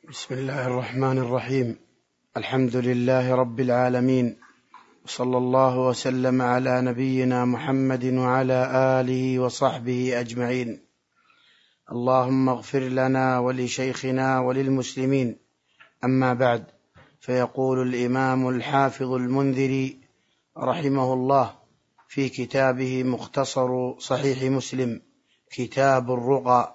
بسم الله الرحمن الرحيم. الحمد لله رب العالمين، وصلى الله وسلم على نبينا محمد وعلى آله وصحبه أجمعين. اللهم اغفر لنا ولشيخنا وللمسلمين. أما بعد، فيقول الإمام الحافظ المنذري رحمه الله في كتابه مختصر صحيح مسلم كتاب الرقى: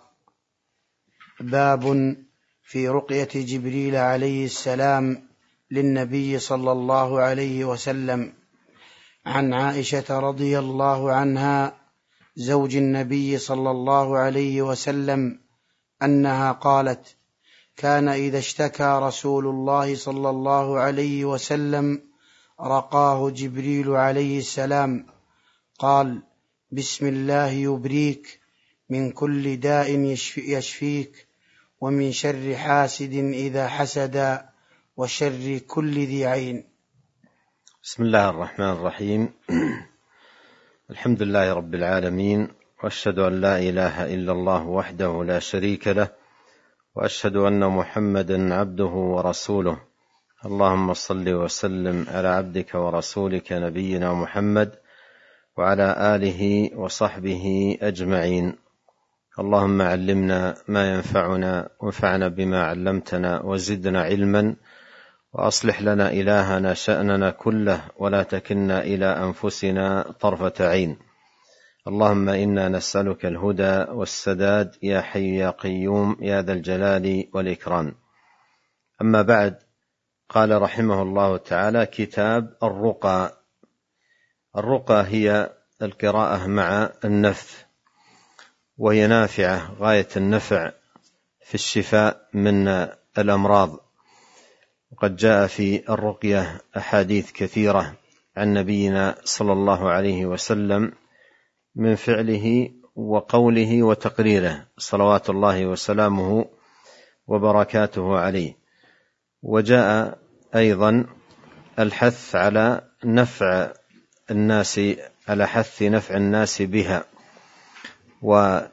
باب في رقية جبريل عليه السلام للنبي صلى الله عليه وسلم. عن عائشة رضي الله عنها زوج النبي صلى الله عليه وسلم أنها قالت: كان إذا اشتكى رسول الله صلى الله عليه وسلم رقاه جبريل عليه السلام، قال: بسم الله يبريك من كل داء يشفيك، ومن شر حاسد إذا حسد، وشر كل ذي عين. بسم الله الرحمن الرحيم. الحمد لله رب العالمين، وأشهد أن لا إله إلا الله وحده لا شريك له، وأشهد أن محمدا عبده ورسوله. اللهم صل وسلم على عبدك ورسولك نبينا محمد وعلى آله وصحبه أجمعين. اللهم علمنا ما ينفعنا، وانفعنا بما علمتنا، وزدنا علما، وأصلح لنا إلهنا شأننا كله، ولا تكلنا إلى أنفسنا طرفة عين. اللهم إنا نسألك الهدى والسداد يا حي يا قيوم يا ذا الجلال والإكرام. أما بعد، قال رحمه الله تعالى: كتاب الرقى. الرقى هي القراءة مع النفث، وهي نافعة غاية النفع في الشفاء من الأمراض. وقد جاء في الرقية أحاديث كثيرة عن نبينا صلى الله عليه وسلم من فعله وقوله وتقريره صلوات الله وسلامه وبركاته عليه. وجاء أيضا الحث على نفع الناس، على حث نفع الناس بها. وقال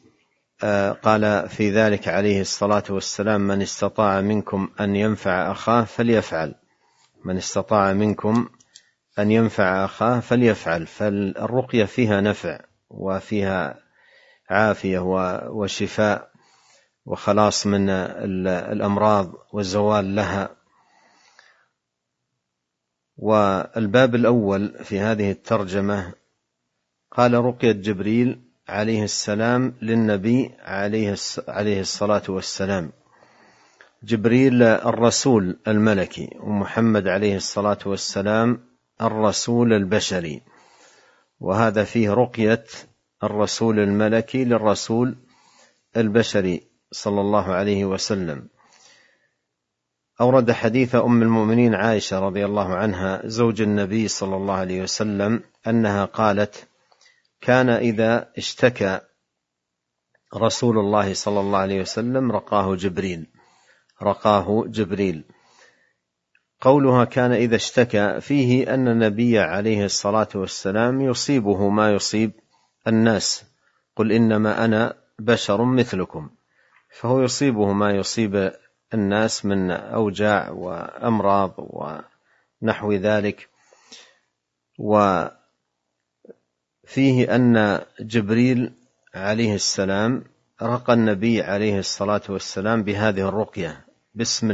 في ذلك عليه الصلاة والسلام: من استطاع منكم أن ينفع أخاه فليفعل. من استطاع منكم أن ينفع أخاه فليفعل. فالرقية فيها نفع، وفيها عافية وشفاء وخلاص من الأمراض والزوال لها. والباب الأول في هذه الترجمة قال: رقية جبريل عليه السلام للنبي عليه الصلاة والسلام. جبريل الرسول الملكي، ومحمد عليه الصلاة والسلام الرسول البشري، وهذا فيه رقية الرسول الملكي للرسول البشري صلى الله عليه وسلم. أورد حديث أم المؤمنين عائشة رضي الله عنها زوج النبي صلى الله عليه وسلم أنها قالت: كان إذا اشتكى رسول الله صلى الله عليه وسلم رقاه جبريل. قولها كان إذا اشتكى فيه أن النبي عليه الصلاة والسلام يصيبه ما يصيب الناس، قل إنما أنا بشر مثلكم، فهو يصيبه ما يصيب الناس من أوجاع وأمراض ونحو ذلك. وفيه أن جبريل عليه السلام رقى النبي عليه الصلاة والسلام بهذه الرقية: بسم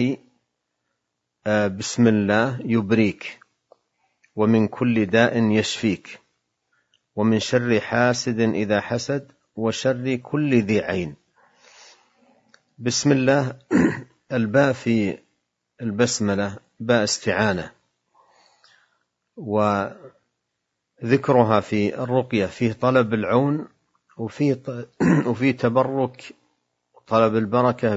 الله يبريك، ومن كل داء يشفيك، ومن شر حاسد إذا حسد، وشر كل ذي عين. بسم الله الباء في البسملة باء استعانة، وذكرها في الرقية فيه طلب العون، وفي تبرك طلب البركة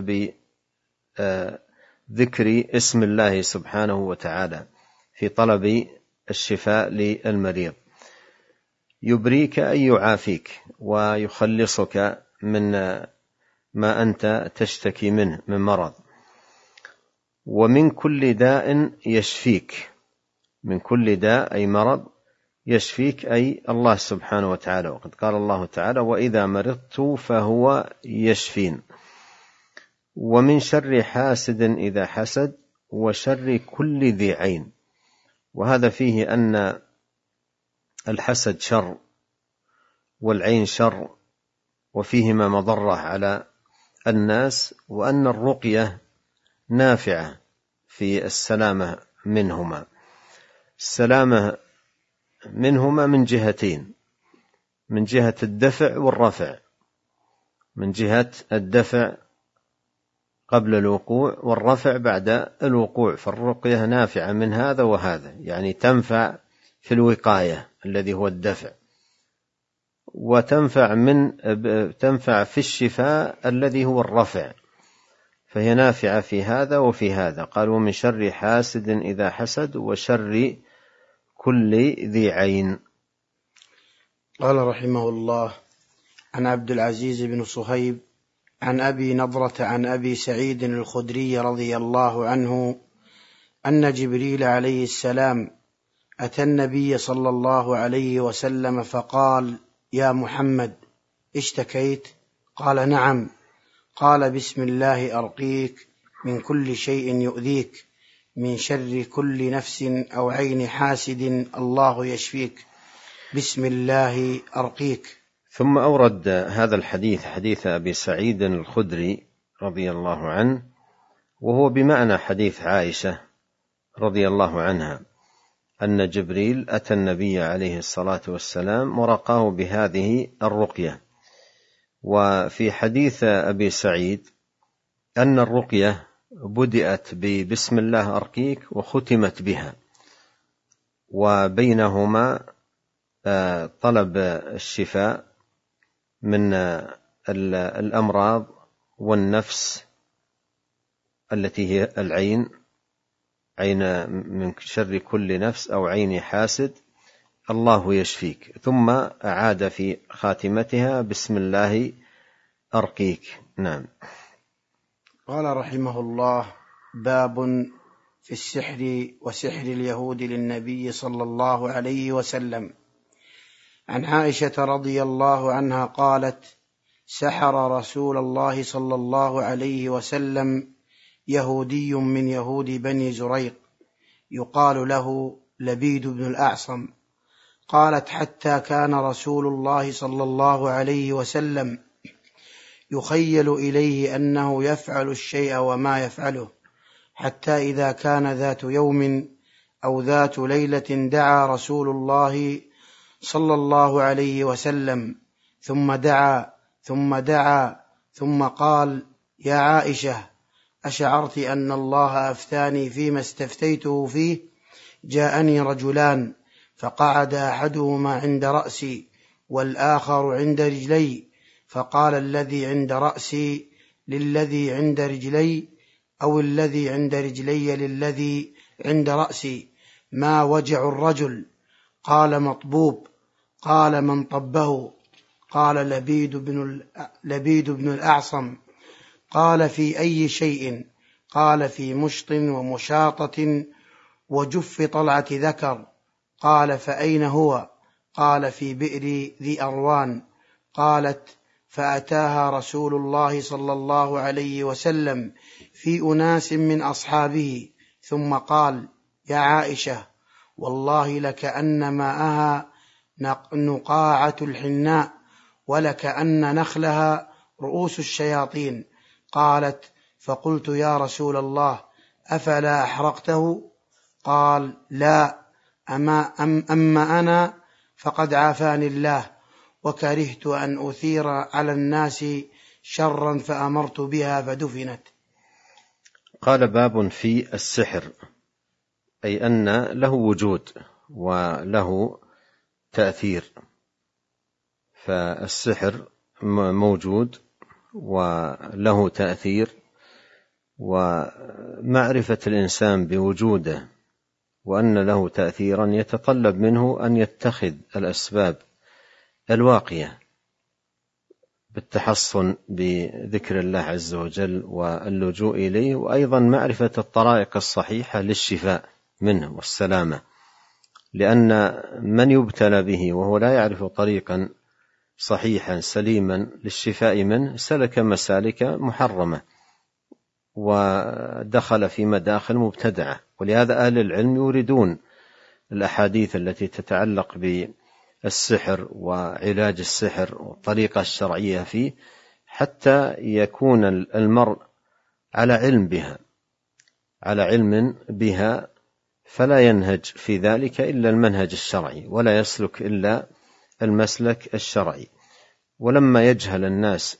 بذكر اسم الله سبحانه وتعالى في طلب الشفاء للمريض. يبريك أي يعافيك ويخلصك من ما أنت تشتكي منه من مرض. ومن كل داء يشفيك، من كل داء أي مرض، يشفيك أي الله سبحانه وتعالى. وقد قال الله تعالى: وإذا مرضت فهو يشفين. ومن شر حاسد إذا حسد وشر كل ذي عين. وهذا فيه أن الحسد شر والعين شر، وفيهما مضرة على الناس، وأن الرقية نافعة في السلامة منهما. السلامة منهما من جهتين: من جهة الدفع والرفع. من جهة الدفع قبل الوقوع والرفع بعد الوقوع، فالرقية نافعة من هذا وهذا، يعني تنفع في الوقاية الذي هو الدفع، وتنفع في الشفاء الذي هو الرفع، فهي نافعة في هذا وفي هذا. قال: ومن شر حاسد إذا حسد وشر كل ذي عين. قال رحمه الله: عن عبد العزيز بن صهيب عن أبي نضرة عن أبي سعيد الخدري رضي الله عنه أن جبريل عليه السلام أتى النبي صلى الله عليه وسلم فقال: يا محمد، اشتكيت؟ قال: نعم. قال: بسم الله أرقيك من كل شيء يؤذيك، من شر كل نفس أو عين حاسد الله يشفيك، بسم الله أرقيك. ثم أورد هذا الحديث، حديث أبي سعيد الخدري رضي الله عنه، وهو بمعنى حديث عائشة رضي الله عنها أن جبريل أتى النبي عليه الصلاة والسلام ورقاه بهذه الرقية. وفي حديث أبي سعيد أن الرقية بدأت ببسم الله أرقيك وختمت بها، وبينهما طلب الشفاء من الأمراض والنفس التي هي العين، من شر كل نفس أو عين حاسد الله يشفيك، ثم أعاد في خاتمتها بسم الله أرقيك. نعم. قال رحمه الله: باب في السحر وسحر اليهود للنبي صلى الله عليه وسلم. عن عائشة رضي الله عنها قالت: سحر رسول الله صلى الله عليه وسلم يهودي من يهود بني زريق يقال له لبيد بن الأعصم. قالت: حتى كان رسول الله صلى الله عليه وسلم يخيل إليه أنه يفعل الشيء وما يفعله، حتى إذا كان ذات يوم أو ذات ليلة دعا رسول الله صلى الله عليه وسلم ثم دعا ثم قال: يا عائشة، أشعرت أن الله أفتاني فيما استفتيته فيه؟ جاءني رجلان فقعد أحدهما عند رأسي والآخر عند رجلي، فقال الذي عند رأسي للذي عند رجلي، أو الذي عند رجلي للذي عند رأسي: ما وجع الرجل؟ قال: مطبوب. قال: من طبه؟ قال: لبيد بن الأعصم. قال: في أي شيء؟ قال: في مشط ومشاطة وجف طلعة ذكر. قال: فأين هو؟ قال: في بئر ذي أروان. قالت: فأتاها رسول الله صلى الله عليه وسلم في أناس من أصحابه، ثم قال: يا عائشة، والله لكأن ماءها نقاعة الحناء، ولكأن نخلها رؤوس الشياطين. قالت: فقلت: يا رسول الله، أفلا أحرقته؟ قال: لا، أما أنا فقد عافاني الله، وكرهت أن أثير على الناس شرا فأمرت بها فدفنت. قال: باب في السحر، أي أن له وجود وله تأثير. فالسحر موجود وله تأثير، ومعرفة الإنسان بوجوده وأن له تأثيرا يتطلب منه أن يتخذ الأسباب الواقية بالتحصن بذكر الله عز وجل واللجوء إليه، وأيضا معرفة الطرائق الصحيحة للشفاء منه والسلامة، لأن من يبتلى به وهو لا يعرف طريقا صحيحا سليما للشفاء منه سلك مسالك محرمة، ودخل في مداخل مبتدعة. ولهذا أهل العلم يوردون الأحاديث التي تتعلق بالسحر وعلاج السحر والطريقة الشرعية فيه، حتى يكون المرء على علم بها، فلا ينهج في ذلك إلا المنهج الشرعي، ولا يسلك إلا المسلك الشرعي. ولما يجهل الناس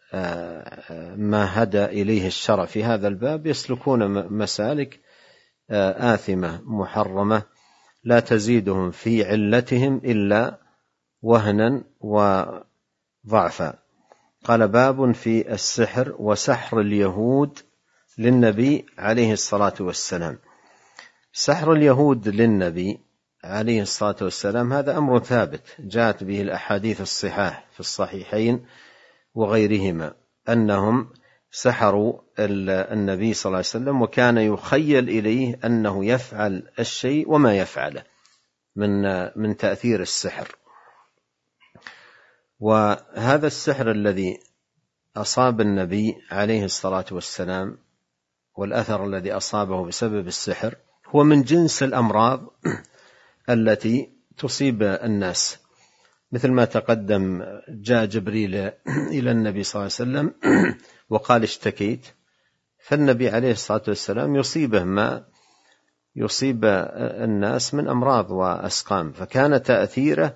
ما هدى إليه الشرع في هذا الباب، يسلكون مسالك آثمة محرمة لا تزيدهم في علتهم إلا وهنا وضعفا. قال: باب في السحر وسحر اليهود للنبي عليه الصلاة والسلام. سحر اليهود للنبي عليه الصلاة والسلام هذا أمر ثابت، جاءت به الأحاديث الصحاح في الصحيحين وغيرهما، أنهم سحروا النبي صلى الله عليه وسلم، وكان يخيل إليه أنه يفعل الشيء وما يفعله من تأثير السحر. وهذا السحر الذي أصاب النبي عليه الصلاة والسلام والأثر الذي أصابه بسبب السحر هو من جنس الأمراض التي تصيب الناس، مثل ما تقدم. جاء جبريل إلى النبي صلى الله عليه وسلم وقال: اشتكيت، فالنبي عليه الصلاة والسلام يصيبه ما يصيب الناس من أمراض وأسقام، فكان تأثيره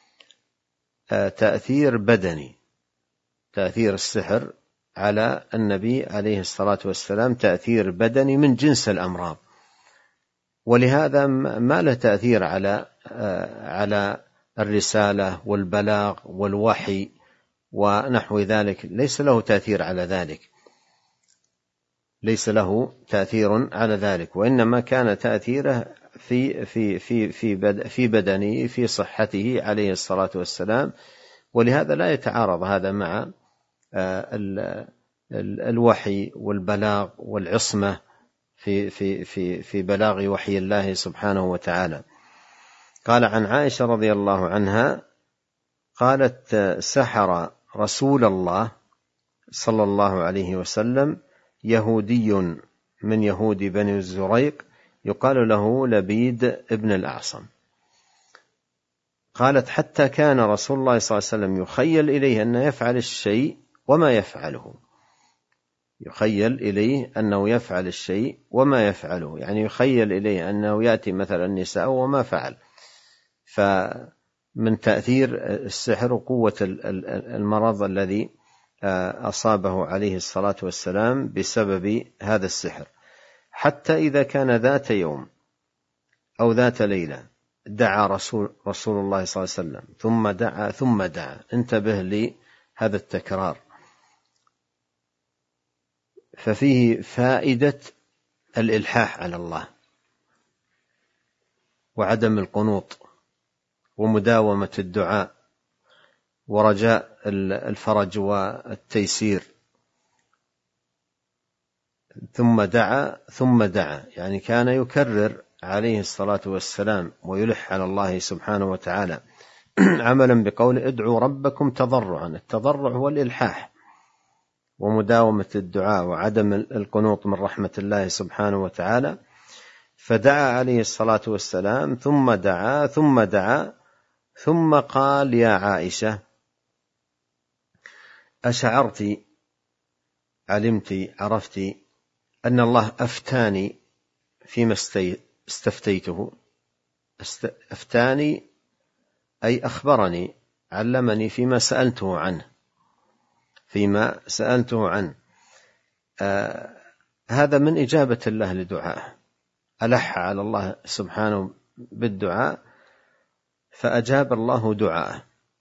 تأثير بدني. تأثير السحر على النبي عليه الصلاة والسلام تأثير بدني من جنس الأمراض، ولهذا ما له تأثير على الرسالة والبلاغ والوحي ونحو ذلك، ليس له تأثير على ذلك، ليس له تأثير على ذلك، وإنما كان تأثيره في بدنه، في صحته عليه الصلاة والسلام. ولهذا لا يتعارض هذا مع الوحي والبلاغ والعصمة في بلاغ وحي الله سبحانه وتعالى. قال عن عائشة رضي الله عنها قالت: سحر رسول الله صلى الله عليه وسلم يهودي من يهود بني الزريق يقال له لبيد ابن الأعصم. قالت: حتى كان رسول الله صلى الله عليه وسلم يخيل إليه أنه يفعل الشيء وما يفعله، يخيل إليه أنه يفعل الشيء وما يفعله، يعني يخيل إليه أنه يأتي مثلا النساء وما فعل. فمن تأثير السحر وقوة المرض الذي أصابه عليه الصلاة والسلام بسبب هذا السحر، حتى إذا كان ذات يوم أو ذات ليلة دعا رسول الله صلى الله عليه وسلم ثم دعا. انتبه لهذا التكرار، ففيه فائدة الإلحاح على الله وعدم القنوط ومداومة الدعاء ورجاء الفرج والتيسير. ثم دعا يعني كان يكرر عليه الصلاة والسلام ويلح على الله سبحانه وتعالى عملا بقول: ادعوا ربكم تضرعا. التضرع هو الإلحاح ومداومة الدعاء وعدم القنوط من رحمة الله سبحانه وتعالى. فدعا عليه الصلاة والسلام ثم دعا ثم قال: يا عائشة، أشعرت عرفت أن الله أفتاني فيما استفتيته. أفتاني أي أخبرني، علمني فيما سألته عنه. هذا من إجابة الله لدعائه، ألح على الله سبحانه بالدعاء فأجاب الله دعاءه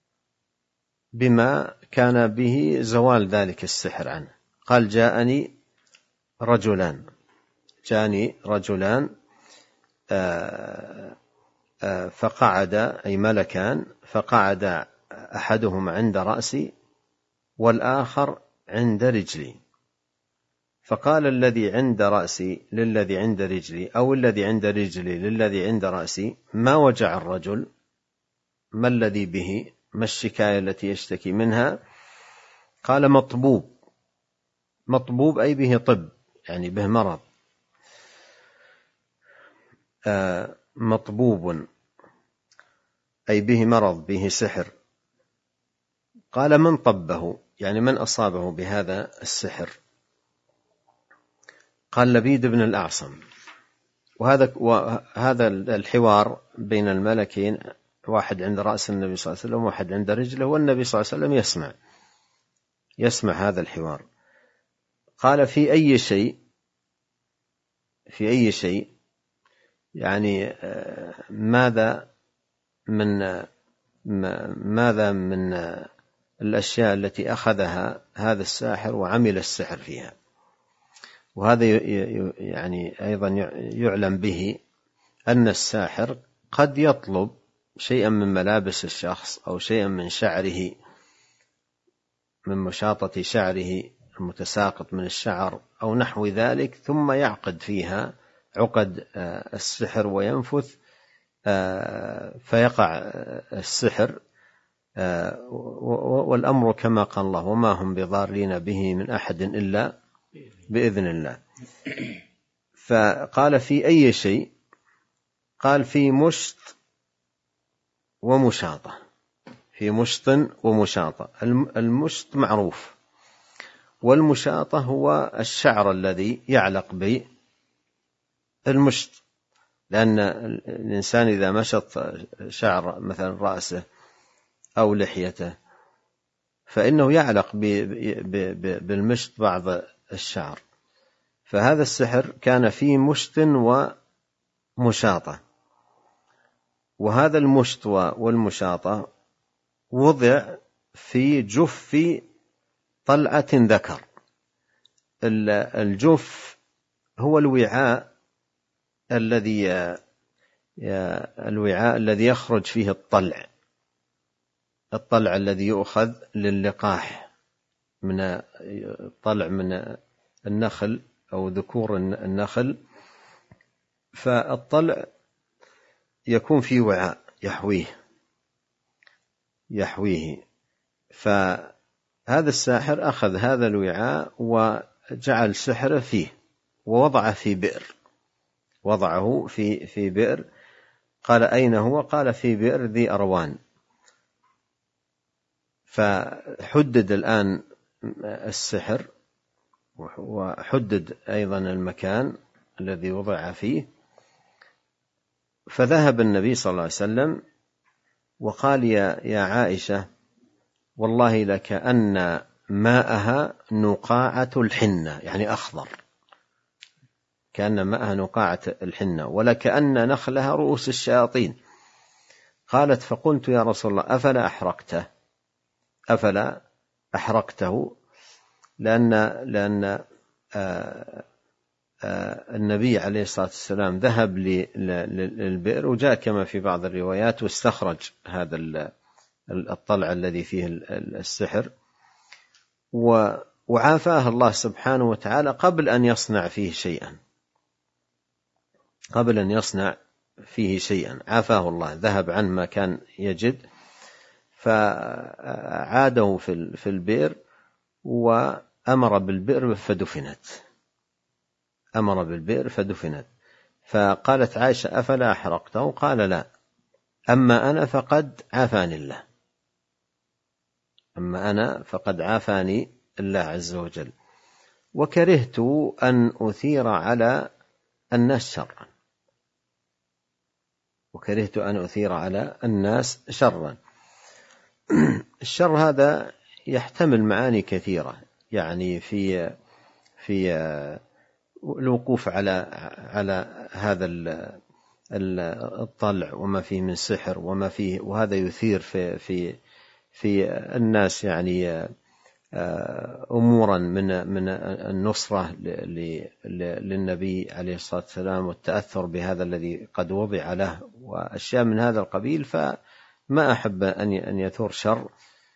بما كان به زوال ذلك السحر عنه. قال: جاءني رجلان فقعد، أي ملكان، فقعد أحدهما عند رأسي والآخر عند رجلي. فقال الذي عند رأسي للذي عند رجلي، أو الذي عند رجلي للذي عند رأسي: ما وجع الرجل؟ ما الذي به؟ ما الشكاية التي يشتكي منها؟ قال: مطبوب أي به طب، يعني به مرض، مطبوب أي به مرض، به سحر. قال: من طبه؟ يعني من أصابه بهذا السحر؟ قال: لبيد بن الأعصم. وهذا الحوار بين الملكين، واحد عند رأس النبي صلى الله عليه وسلم وواحد عند رجله، والنبي صلى الله عليه وسلم يسمع هذا الحوار. قال: في أي شيء يعني ماذا من الأشياء التي أخذها هذا الساحر وعمل السحر فيها. وهذا يعني أيضا يعلم به أن الساحر قد يطلب شيئا من ملابس الشخص أو شيئا من شعره، من مشاطة شعره المتساقط من الشعر أو نحو ذلك، ثم يعقد فيها عقد السحر وينفث فيقع السحر، والأمر كما قال الله: وما هم بضارين به من أحد إلا بإذن الله. فقال: في أي شيء؟ قال: في مشط ومشاطة. في مشط ومشاطة. المشط معروف، والمشاطة هو الشعر الذي يعلق بالمشط، لأن الإنسان إذا مشط شعر مثلا رأسه أو لحيته فإنه يعلق بالمشط بعض الشعر. فهذا السحر كان فيه مشط ومشاطة، وهذا المشط والمشاطة وضع في جف طلعة ذكر. الجف هو الوعاء الذي يخرج فيه الطلع الذي يؤخذ للقاح، من الطلع من النخل أو ذكور النخل. فالطلع يكون في وعاء يحويه. فهذا الساحر أخذ هذا الوعاء وجعل سحره فيه ووضعه في بئر. قال: أين هو؟ قال: في بئر ذي أروان. فحدد الآن السحر، وحدد أيضا المكان الذي وضع فيه. فذهب النبي صلى الله عليه وسلم وقال: يا عائشة، والله لكأن ماءها نقاعة الحنة، يعني أخضر، كأن ماءها نقاعة الحنة، ولكأن نخلها رؤوس الشياطين. قالت: فقلت: يا رسول الله، أفلا أحرقته؟ لأن النبي عليه الصلاة والسلام ذهب للبئر وجاء كما في بعض الروايات واستخرج هذا الطلع الذي فيه السحر، وعافاه الله سبحانه وتعالى قبل أن يصنع فيه شيئا. عافاه الله، ذهب عن ما كان يجد، فعاده في البئر وأمر بالبئر فدفنت. فقالت عائشة: أفلا أحرقته؟ قال: لا، أما أنا فقد عافاني الله عز وجل، وكرهت أن أثير على الناس شرا. الشر هذا يحتمل معاني كثيرة، يعني في الوقوف على هذا الطلع وما فيه من سحر وما فيه، وهذا يثير في الناس يعني أمورا من النصرة للنبي عليه الصلاة والسلام، والتأثر بهذا الذي قد وضع له، وأشياء من هذا القبيل. فما أحب أن يثور شر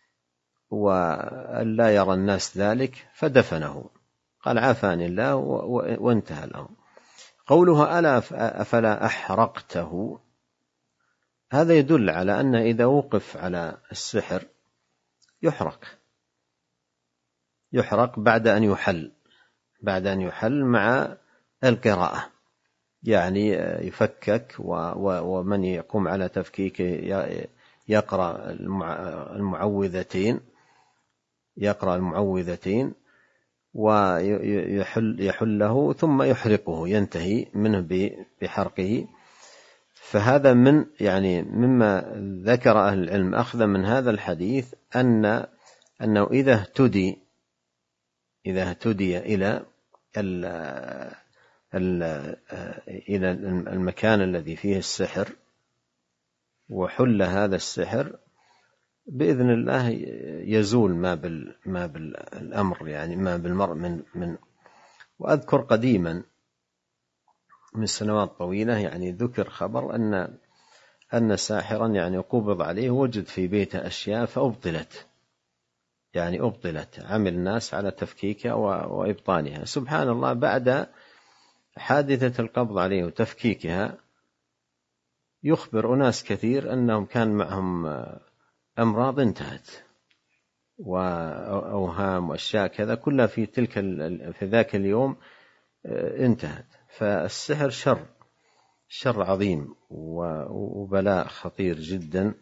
وأن لا يرى الناس ذلك، فدفنه. قال: عافاني الله، وانتهى الأمر. قولها: أفلا أحرقته، هذا يدل على أن إذا وقف على السحر يحرق بعد أن يحل، بعد أن يحل مع القراءة، يعني يفكك، ومن يقوم على تفكيك يقرأ المعوذتين ويحله ثم يحرقه، ينتهي منه بحرقه. فهذا مما ذكر أهل العلم أخذ من هذا الحديث أنه إذا اهتدي إلى المكان الذي فيه السحر وحل هذا السحر بإذن الله يزول ما بالأمر، يعني ما بالمرء من. وأذكر قديما من سنوات طويلة يعني ذكر خبر أن ساحرا يعني قبض عليه، وجد في بيته أشياء فأبطلت، عمل الناس على تفكيكها وإبطالها. سبحان الله، بعد حادثة القبض عليه وتفكيكها يخبر أناس كثير أنهم كان معهم أمراض انتهت، وأوهام وأشياء كذا كلها في ذاك اليوم انتهت. فالسحر شر عظيم وبلاء خطير جدا،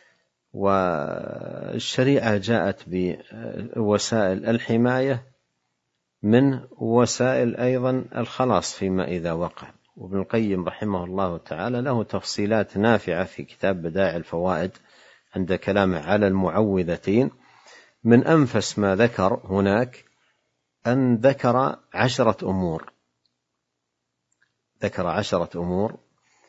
والشريعة جاءت بوسائل الحماية من وسائل أيضا الخلاص فيما إذا وقع. وابن القيم رحمه الله تعالى له تفصيلات نافعة في كتاب بدائع الفوائد عند كلامه على المعوذتين. من أنفس ما ذكر هناك أن ذكر 10 أمور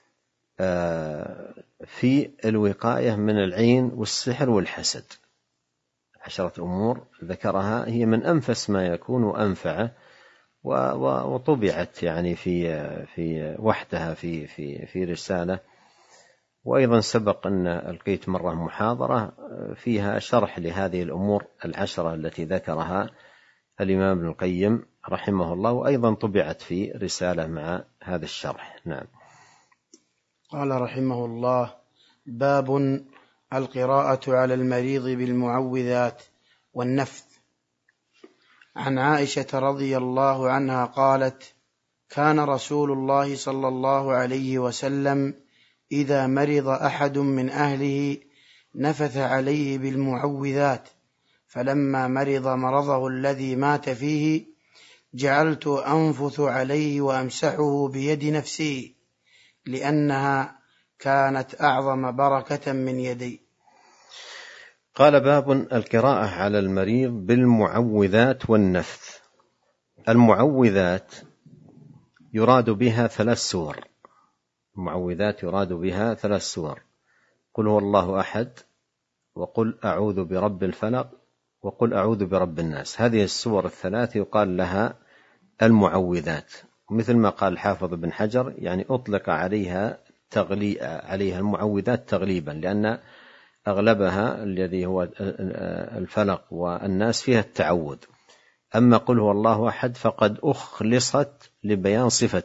في الوقاية من العين والسحر والحسد. 10 أمور ذكرها، هي من أنفس ما يكون وأنفعه، وطبعت يعني في وحدها في رسالة. وأيضا سبق أن ألقيت مرة محاضرة فيها شرح لهذه الأمور 10 التي ذكرها الإمام ابن القيم رحمه الله، وأيضا طبعت في رسالة مع هذا الشرح. نعم. قال رحمه الله: باب القراءة على المريض بالمعوذات والنفث. عن عائشة رضي الله عنها قالت: كان رسول الله صلى الله عليه وسلم إذا مرض أحد من أهله نفث عليه بالمعوذات، فلما مرض مرضه الذي مات فيه جعلت أنفث عليه وأمسحه بيد نفسي، لأنها كانت أعظم بركة من يدي. قال: باب القراءة على المريض بالمعوذات والنفث. المعوذات يراد بها 3 سور. المعوذات يراد بها 3 سور: قل هو الله أحد، وقل أعوذ برب الفلق، وقل أعوذ برب الناس. هذه السور ال3 يقال لها المعوذات، مثل ما قال الحافظ بن حجر يعني أطلق عليها المعوذات تغليبا، لأن أغلبها الذي هو الفلق والناس فيها التعوذ. أما قل هو الله أحد فقد أخلصت لبيان صفة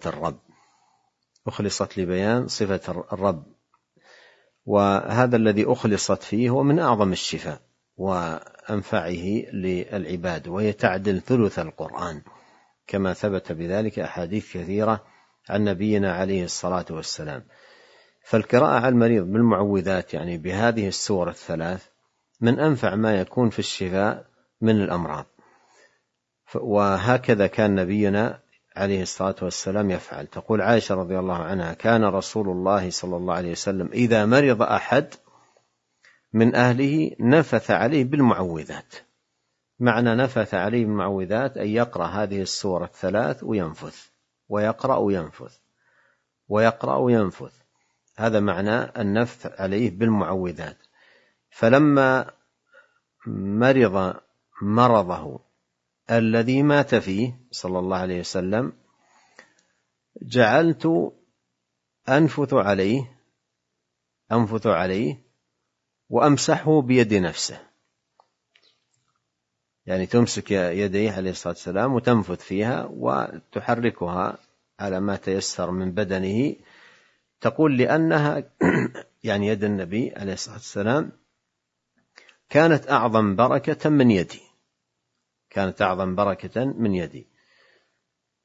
الرب، وهذا الذي أخلصت فيه هو من أعظم الشفاء وأنفعه للعباد، وهي تعدل ثلث القرآن، كما ثبت بذلك أحاديث كثيرة عن نبينا عليه الصلاة والسلام. فالقراءة على المريض بالمعوذات يعني بهذه السور ال3 من أنفع ما يكون في الشفاء من الأمراض، وهكذا كان نبينا عليه الصلاة والسلام يفعل. تقول عائشة رضي الله عنها: كان رسول الله صلى الله عليه وسلم إذا مرض أحد من أهله نفث عليه بالمعوذات. معنى نفث عليه بالمعوذات أن يقرأ هذه السور ال3 وينفث، ويقرأ وينفث. هذا معنى النفث عليه بالمعوذات. فلما مرض مرضه الذي مات فيه صلى الله عليه وسلم جعلت أنفث عليه وأمسحه بيد نفسه، يعني تمسك يديه عليه الصلاة والسلام وتنفث فيها وتحركها على ما تيسر من بدنه. تقول لأنها يعني يد النبي عليه الصلاة والسلام كانت أعظم بركة من يدي.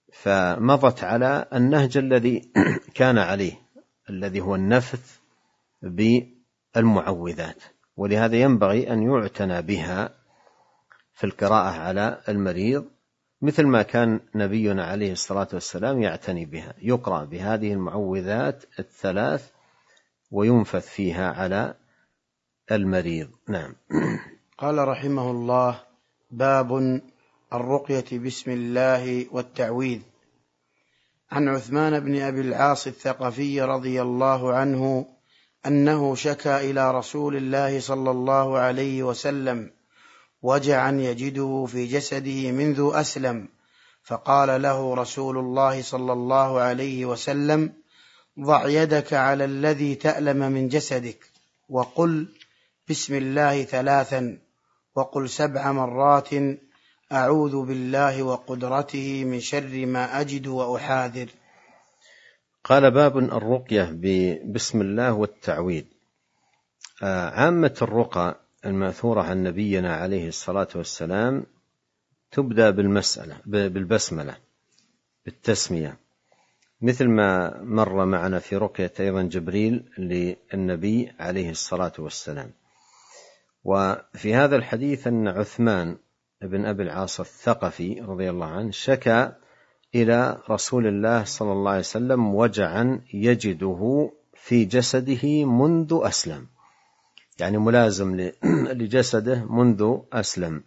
فمضت على النهج الذي كان عليه، الذي هو النفث بالمعوذات، ولهذا ينبغي أن يعتنى بها في القراءة على المريض، مثل ما كان نبينا عليه الصلاة والسلام يعتني بها، يقرأ بهذه المعوذات الثلاث وينفث فيها على المريض. نعم. قال رحمه الله: باب الرقية بسم الله والتعويذ. عن عثمان بن أبي العاص الثقفي رضي الله عنه أنه شكى إلى رسول الله صلى الله عليه وسلم وجعا يجده في جسده منذ أسلم، فقال له رسول الله صلى الله عليه وسلم: ضع يدك على الذي تألم من جسدك، وقل بسم الله 3، وقل 7 مرات أعوذ بالله وقدرته من شر ما أجد وأحاذر. قال: باب الرقية بسم الله والتعويذ. عامة الرقى المأثورة عن نبينا عليه الصلاة والسلام تبدأ بالبسملة، بالتسمية، مثل ما مر معنا في رقية أيضا جبريل للنبي عليه الصلاة والسلام. وفي هذا الحديث أن عثمان بن أبي العاص الثقفي رضي الله عنه شكى إلى رسول الله صلى الله عليه وسلم وجعا يجده في جسده منذ أسلم، يعني ملازم لجسده منذ أسلم.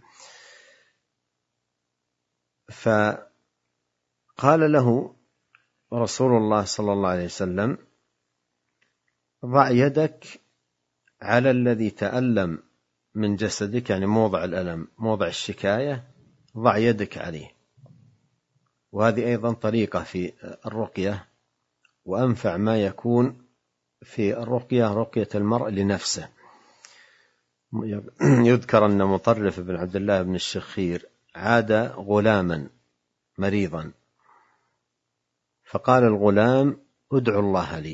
فقال له رسول الله صلى الله عليه وسلم: ضع يدك على الذي تألم من جسدك، يعني موضع الألم، موضع الشكاية، ضع يدك عليه. وهذه أيضا طريقة في الرقية، وأنفع ما يكون في الرقية رقية المرء لنفسه. يذكر أن مطرف بن عبد الله بن الشخير عاد غلاما مريضا، فقال الغلام: ادعو الله لي.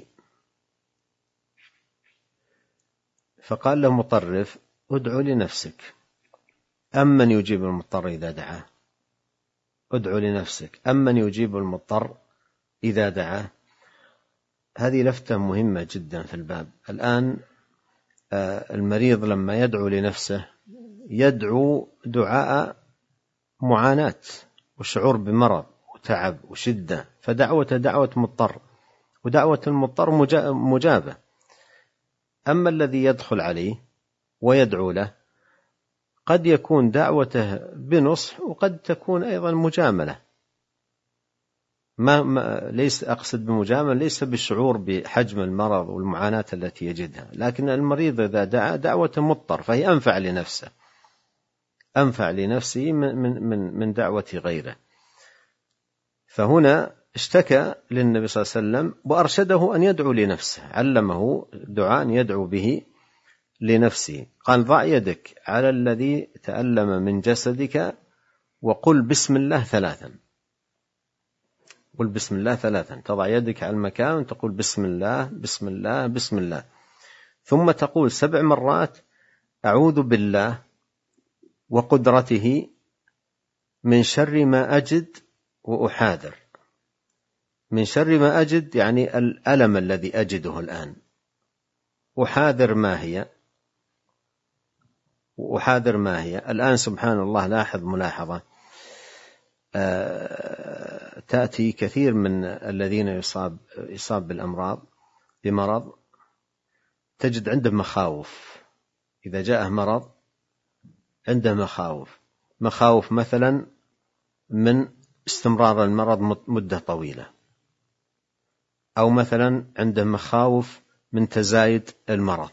فقال له مطرف: ادعو لنفسك، أمن يجيب المضطر إذا دعاه. ادعو لنفسك، أمن يجيب المضطر إذا دعاه. هذه لفتة مهمة جدا في الباب. الآن المريض لما يدعو لنفسه يدعو دعاء معاناة وشعور بمرض وتعب وشدة، فدعوة دعوة مضطر، ودعوة المضطر مجابة. أما الذي يدخل عليه ويدعو له قد يكون دعوته بنصح، وقد تكون أيضا مجاملة. ليس أقصد بمجاملة ليس بالشعور بحجم المرض والمعاناة التي يجدها، لكن المريض إذا دعا دعوة مضطر فهي أنفع لنفسه، أنفع لنفسه من دعوة غيره. فهنا اشتكى للنبي صلى الله عليه وسلم وأرشده أن يدعو لنفسه، علمه دعاء يدعو به لنفسه. قال: ضع يدك على الذي تألم من جسدك وقل بسم الله 3. قل بسم الله 3، تضع يدك على المكان وتقول بسم الله بسم الله بسم الله، ثم تقول 7 مرات أعوذ بالله وقدرته من شر ما أجد وأحاذر. من شر ما أجد يعني الألم الذي أجده الآن. أحاذر ما هي؟ وأحاذر ما هي؟ الآن سبحان الله، لاحظ ملاحظة، تأتي كثير من الذين يصاب بمرض تجد عنده مخاوف. إذا جاءه مرض عنده مخاوف مثلا من استمرار المرض مدة طويلة، أو مثلا عنده مخاوف من تزايد المرض،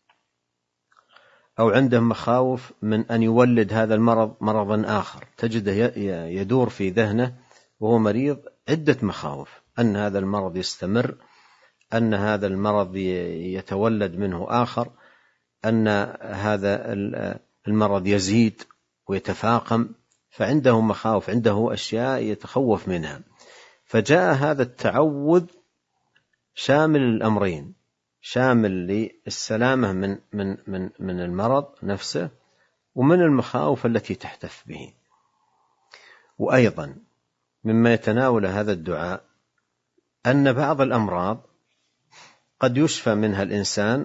أو عنده مخاوف من أن يولد هذا المرض مرضا آخر. تجده يدور في ذهنه وهو مريض عدة مخاوف: أن هذا المرض يستمر، أن هذا المرض يتولد منه آخر، أن هذا المرض يزيد ويتفاقم. فعنده مخاوف، عنده أشياء يتخوف منها. فجاء هذا التعوذ شامل الأمرين، شامل للسلامة من المرض نفسه ومن المخاوف التي تحتف به. وأيضا مما يتناول هذا الدعاء أن بعض الأمراض قد يشفى منها الإنسان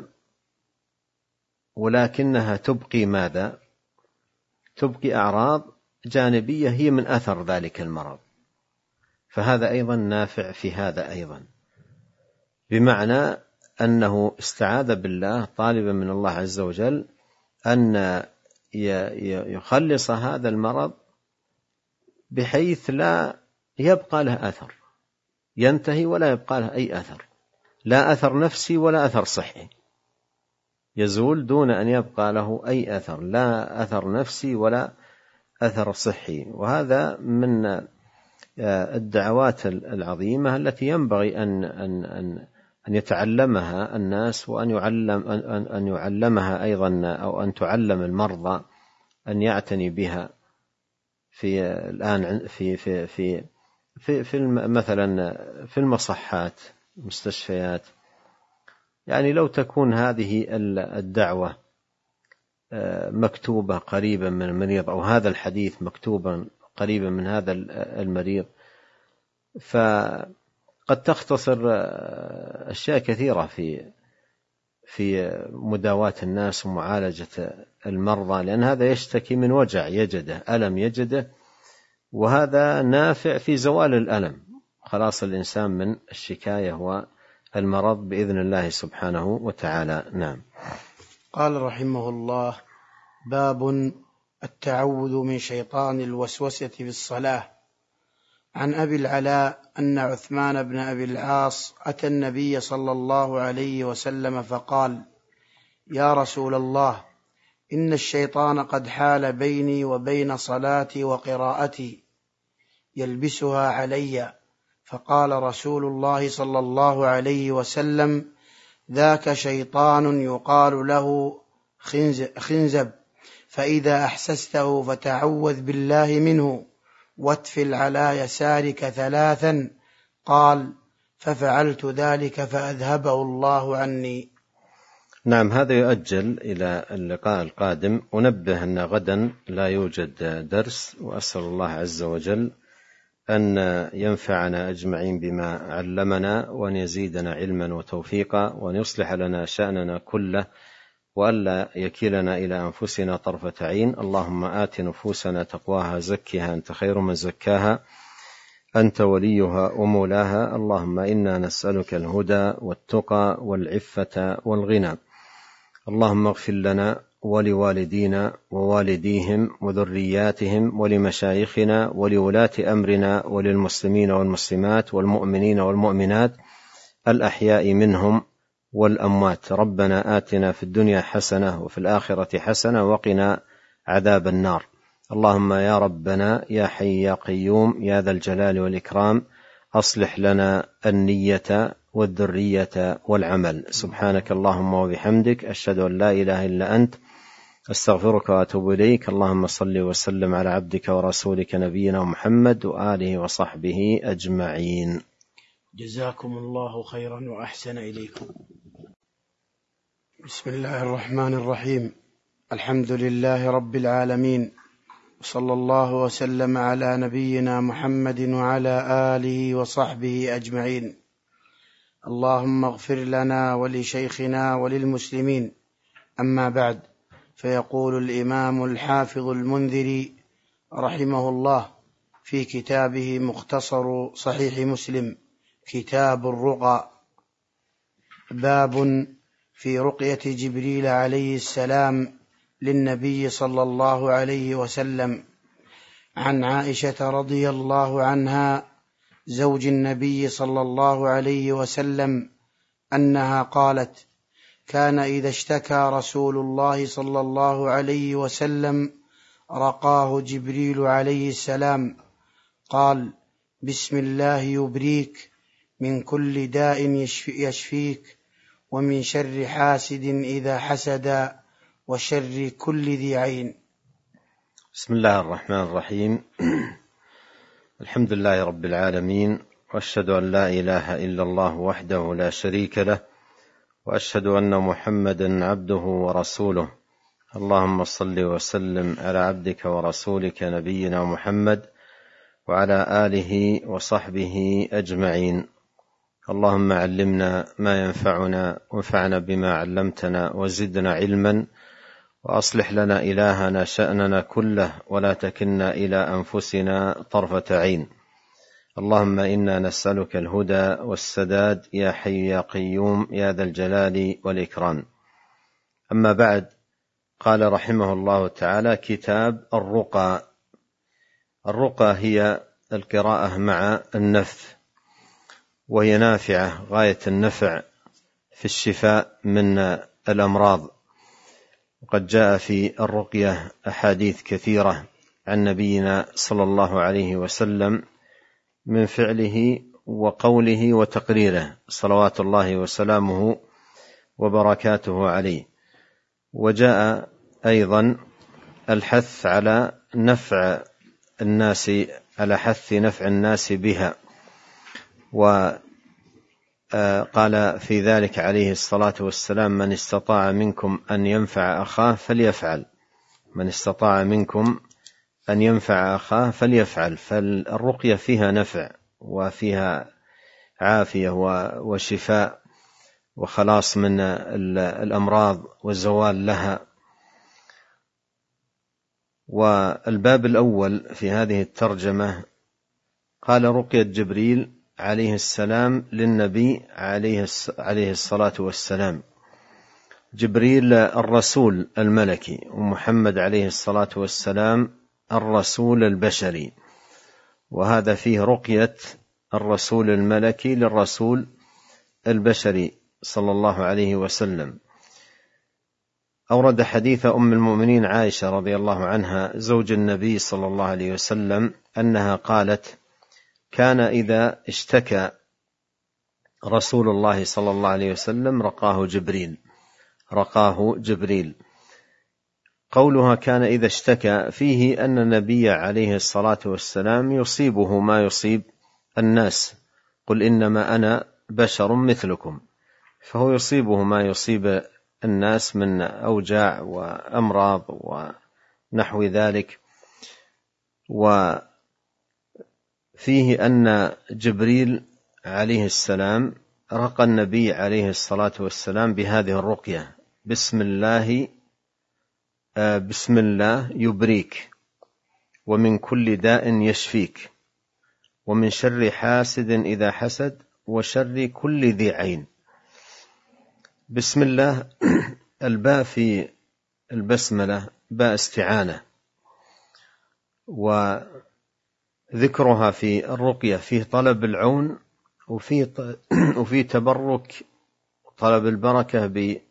ولكنها تبقي ماذا؟ تبقي أعراض جانبية هي من أثر ذلك المرض، فهذا أيضا نافع في هذا أيضا، بمعنى أنه استعاذ بالله طالبا من الله عز وجل أن يخلص هذا المرض بحيث لا يبقى له أثر، ينتهي ولا يبقى له أي أثر، لا أثر نفسي ولا أثر صحي، يزول دون أن يبقى له أي أثر، لا أثر نفسي ولا أثر صحي. وهذا من الدعوات العظيمة التي ينبغي أن يتعلمها الناس، وأن يعلمها أيضا، أو أن تعلم المرضى أن يعتني بها في الآن في مثلا في المصحات، المستشفيات. يعني لو تكون هذه الدعوة مكتوبة قريبا من المريض، أو هذا الحديث مكتوبا قريبا من هذا المريض، فقد تختصر أشياء كثيرة في مداواة الناس ومعالجة المرضى، لأن هذا يشتكي من وجع يجده، ألم يجده، وهذا نافع في زوال الألم، خلاص الإنسان من الشكاية والمرض بإذن الله سبحانه وتعالى. نعم. قال رحمه الله: باب التعوذ من شيطان الوسوسة في الصلاة. عن أبي العلاء أن عثمان بن أبي العاص أتى النبي صلى الله عليه وسلم فقال: يا رسول الله، إن الشيطان قد حال بيني وبين صلاتي وقراءتي يلبسها علي. فقال رسول الله صلى الله عليه وسلم: ذاك شيطان يقال له خنزب، فإذا أحسسته فتعوذ بالله منه واتفل على يسارك 3. قال: ففعلت ذلك فأذهبه الله عني. نعم، هذا يؤجل إلى اللقاء القادم. ونبه أن غدا لا يوجد درس، وأسأل الله عز وجل أن ينفعنا أجمعين بما علمنا، وأن يزيدنا علما وتوفيقا، وأن يصلح لنا شأننا كله، وألا يكلنا إلى أنفسنا طرفة عين. اللهم آت نفوسنا تقواها، زكها أنت خير من زكاها، أنت وليها ومولاها. اللهم إنا نسألك الهدى والتقى والعفة والغنى. اللهم اغفر لنا ولوالدينا ووالديهم وذرياتهم ولمشايخنا ولولاة أمرنا وللمسلمين والمسلمات والمؤمنين والمؤمنات الأحياء منهم والأموات. ربنا آتنا في الدنيا حسنة وفي الآخرة حسنة وقنا عذاب النار. اللهم يا ربنا يا حي يا قيوم يا ذا الجلال والإكرام، أصلح لنا النية والذرية والعمل. سبحانك اللهم وبحمدك، أشهد أن لا إله إلا أنت، أستغفرك وأتوب إليك. اللهم صل وسلم على عبدك ورسولك نبينا محمد وآله وصحبه أجمعين. جزاكم الله خيرا وأحسن إليكم. بسم الله الرحمن الرحيم. الحمد لله رب العالمين، وصلى الله وسلم على نبينا محمد وعلى آله وصحبه أجمعين. اللهم اغفر لنا ولشيخنا وللمسلمين. أما بعد، فيقول الإمام الحافظ المنذري رحمه الله في كتابه مختصر صحيح مسلم كتاب الرقى: باب في رقية جبريل عليه السلام للنبي صلى الله عليه وسلم. عن عائشة رضي الله عنها زوج النبي صلى الله عليه وسلم أنها قالت: كان إذا اشتكى رسول الله صلى الله عليه وسلم رقاه جبريل عليه السلام، قال: بسم الله يبريك من كل داء يشفيك، ومن شر حاسد إذا حسد، وشر كل ذي عين. بسم الله الرحمن الرحيم. الحمد لله رب العالمين، وأشهد أن لا إله إلا الله وحده لا شريك له، وأشهد أن محمدا عبده ورسوله. اللهم صل وسلم على عبدك ورسولك نبينا محمد وعلى آله وصحبه أجمعين. اللهم علمنا ما ينفعنا وانفعنا بما علمتنا وزدنا علما، وأصلح لنا إلهنا شأننا كله ولا تكلنا إلى أنفسنا طرفة عين. اللهم إنا نسألك الهدى والسداد يا حي يا قيوم يا ذا الجلال والإكرام. أما بعد، قال رحمه الله تعالى: كتاب الرقى. الرقى هي القراءة مع النفث، وهي نافعة غاية النفع في الشفاء من الأمراض، وقد جاء في الرقية أحاديث كثيرة عن نبينا صلى الله عليه وسلم من فعله وقوله وتقريره صلوات الله وسلامه وبركاته عليه. وجاء أيضا الحث على نفع الناس، على حث نفع الناس بها، وقال في ذلك عليه الصلاة والسلام: من استطاع منكم أن ينفع أخاه فليفعل. من استطاع منكم أن ينفع أخاه فليفعل. فالرقية فيها نفع وفيها عافية وشفاء وخلاص من الأمراض والزوال لها. والباب الأول في هذه الترجمة قال: رقية جبريل عليه السلام للنبي عليه الصلاة والسلام. جبريل الرسول الملكي، ومحمد عليه الصلاة والسلام الرسول البشري، وهذا فيه رقية الرسول الملكي للرسول البشري صلى الله عليه وسلم. أورد حديث أم المؤمنين عائشة رضي الله عنها زوج النبي صلى الله عليه وسلم أنها قالت: كان إذا اشتكى رسول الله صلى الله عليه وسلم رقاه جبريل. قولها كان إذا اشتكى فيه أن النبي عليه الصلاة والسلام يصيبه ما يصيب الناس. قل إنما أنا بشر مثلكم، فهو يصيبه ما يصيب الناس من أوجاع وأمراض ونحو ذلك. وفيه أن جبريل عليه السلام رقى النبي عليه الصلاة والسلام بهذه الرقية: بسم الله يبريك، ومن كل داء يشفيك، ومن شر حاسد إذا حسد، وشر كل ذي عين. بسم الله الباء في البسملة باء استعانة، وذكرها في الرقية فيه طلب العون وفي تبرك طلب البركة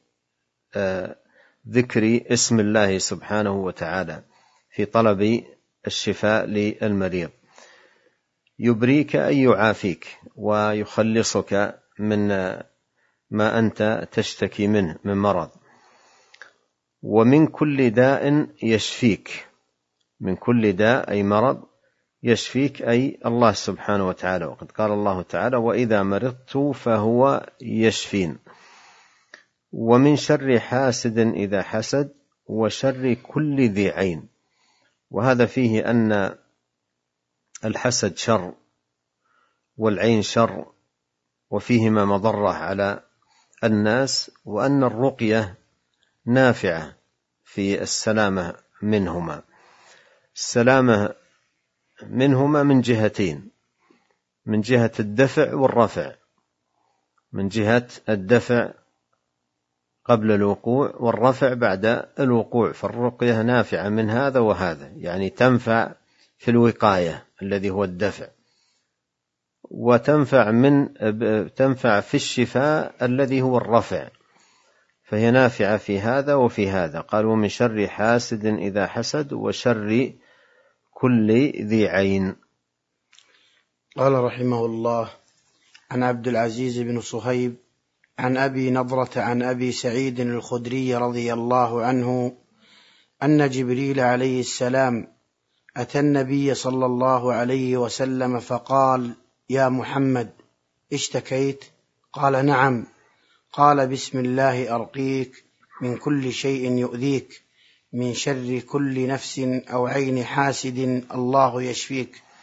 بذكر اسم الله سبحانه وتعالى في طلب الشفاء للمريض. يبريك أي يعافيك ويخلصك من ما أنت تشتكي منه من مرض. ومن كل داء يشفيك، من كل داء أي مرض، يشفيك أي الله سبحانه وتعالى. وقد قال الله تعالى: وإذا مرضت فهو يشفين. ومن شر حاسد إذا حسد، وشر كل ذي عين. وهذا فيه أن الحسد شر والعين شر، وفيهما مضرة على الناس، وأن الرقية نافعة في السلامة منهما. السلامة منهما من جهتين: من جهة الدفع والرفع. من جهة الدفع قبل الوقوع والرفع بعد الوقوع، فالرقية نافعة من هذا وهذا، يعني تنفع في الوقاية الذي هو الدفع، وتنفع في الشفاء الذي هو الرفع، فهي نافعة في هذا وفي هذا. قال: ومن شر حاسد إذا حسد، وشر كل ذي عين. قال رحمه الله: عن عبد العزيز بن صهيب عن أبي نضرة عن أبي سعيد الخدري رضي الله عنه أن جبريل عليه السلام أتى النبي صلى الله عليه وسلم فقال: يا محمد، اشتكيت؟ قال: نعم. قال: بسم الله أرقيك من كل شيء يؤذيك، من شر كل نفس أو عين حاسد الله يشفيك.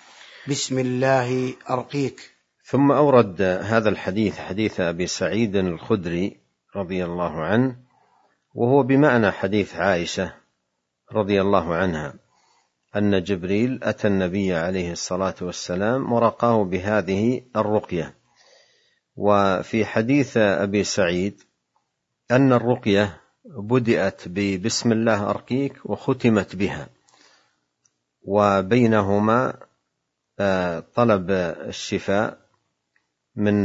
بسم الله أرقيك. ثم أورد هذا الحديث، حديث أبي سعيد الخدري رضي الله عنه، وهو بمعنى حديث عائشة رضي الله عنها أن جبريل أتى النبي عليه الصلاة والسلام ورقاه بهذه الرقية. وفي حديث أبي سعيد أن الرقية بدأت ببسم الله أرقيك وختمت بها، وبينهما طلب الشفاء من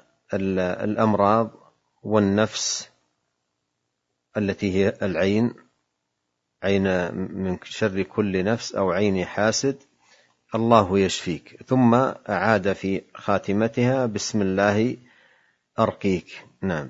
الأمراض والنفس التي هي العين، عين من شر كل نفس أو عين حاسد، الله يشفيك، ثم أعاد في خاتمتها بسم الله أرقيك. نعم.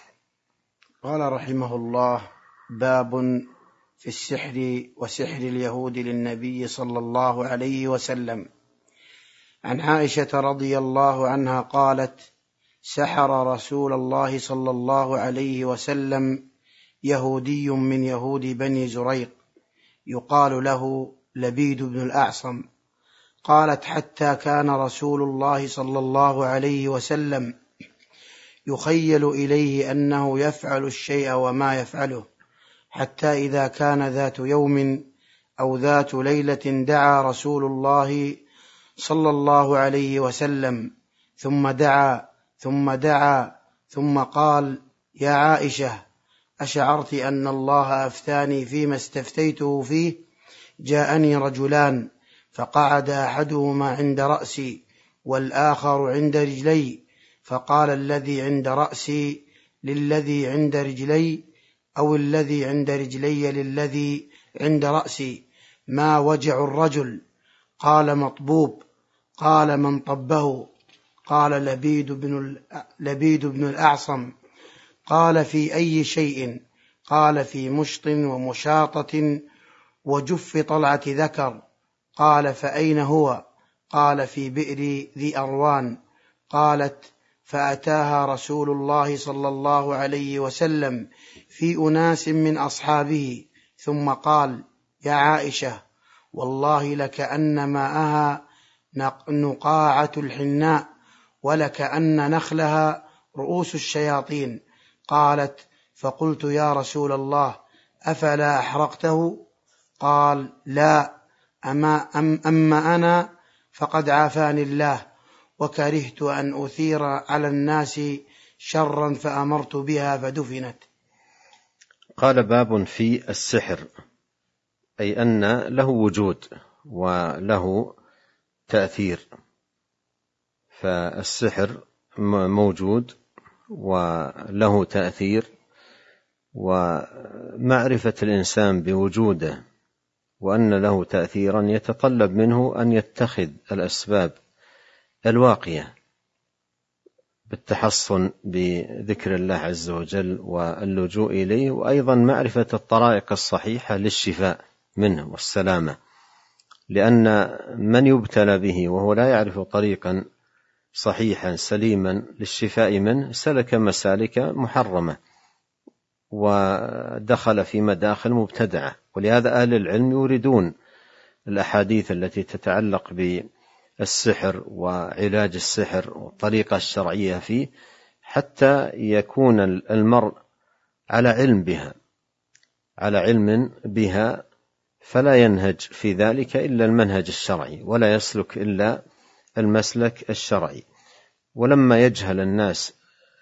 قال رحمه الله: باب في السحر وسحر اليهود للنبي صلى الله عليه وسلم. عن عائشة رضي الله عنها قالت: سحر رسول الله صلى الله عليه وسلم يهودي من يهود بني زريق يقال له لبيد بن الأعصم. قالت: حتى كان رسول الله صلى الله عليه وسلم يخيل إليه أنه يفعل الشيء وما يفعله، حتى إذا كان ذات يوم أو ذات ليلة دعا رسول الله صلى الله عليه وسلم ثم دعا ثم قال: يا عائشة، أشعرت أن الله أفتاني فيما استفتيته فيه؟ جاءني رجلان فقعد أحدهما عند رأسي والآخر عند رجلي، فقال الذي عند رأسي للذي عند رجلي، أو الذي عند رجلي للذي عند رأسي: ما وجع الرجل؟ قال: مطبوب. قال: من طبه؟ قال: لبيد بن الأعصم. قال: في أي شيء؟ قال: في مشط ومشاطة وجف طلعة ذكر. قال: فأين هو؟ قال: في بئر ذي أروان. قالت: فأتاها رسول الله صلى الله عليه وسلم في أناس من أصحابه، ثم قال: يا عائشة، والله لكأن ماءها نقاعة الحناء، ولكأن نخلها رؤوس الشياطين. قالت: فقلت: يا رسول الله، أفلا أحرقته؟ قال: لا، أما أنا فقد عافاني الله، وكرهت أن أثير على الناس شرا فأمرت بها فدفنت. قال: باب في السحر، أي أن له وجود وله تأثير. فالسحر موجود وله تأثير، ومعرفة الإنسان بوجوده وأن له تأثيرا يتطلب منه أن يتخذ الأسباب الواقية بالتحصن بذكر الله عز وجل واللجوء إليه، وأيضا معرفة الطرائق الصحيحة للشفاء منه والسلامة، لأن من يبتلى به وهو لا يعرف طريقا صحيحا سليما للشفاء منه سلك مسالك محرمة ودخل في مداخل مبتدعة. ولهذا أهل العلم يوردون الأحاديث التي تتعلق بالسحر وعلاج السحر والطريقة الشرعية فيه، حتى يكون المرء على علم بها، فلا ينهج في ذلك إلا المنهج الشرعي، ولا يسلك إلا المسلك الشرعي. ولما يجهل الناس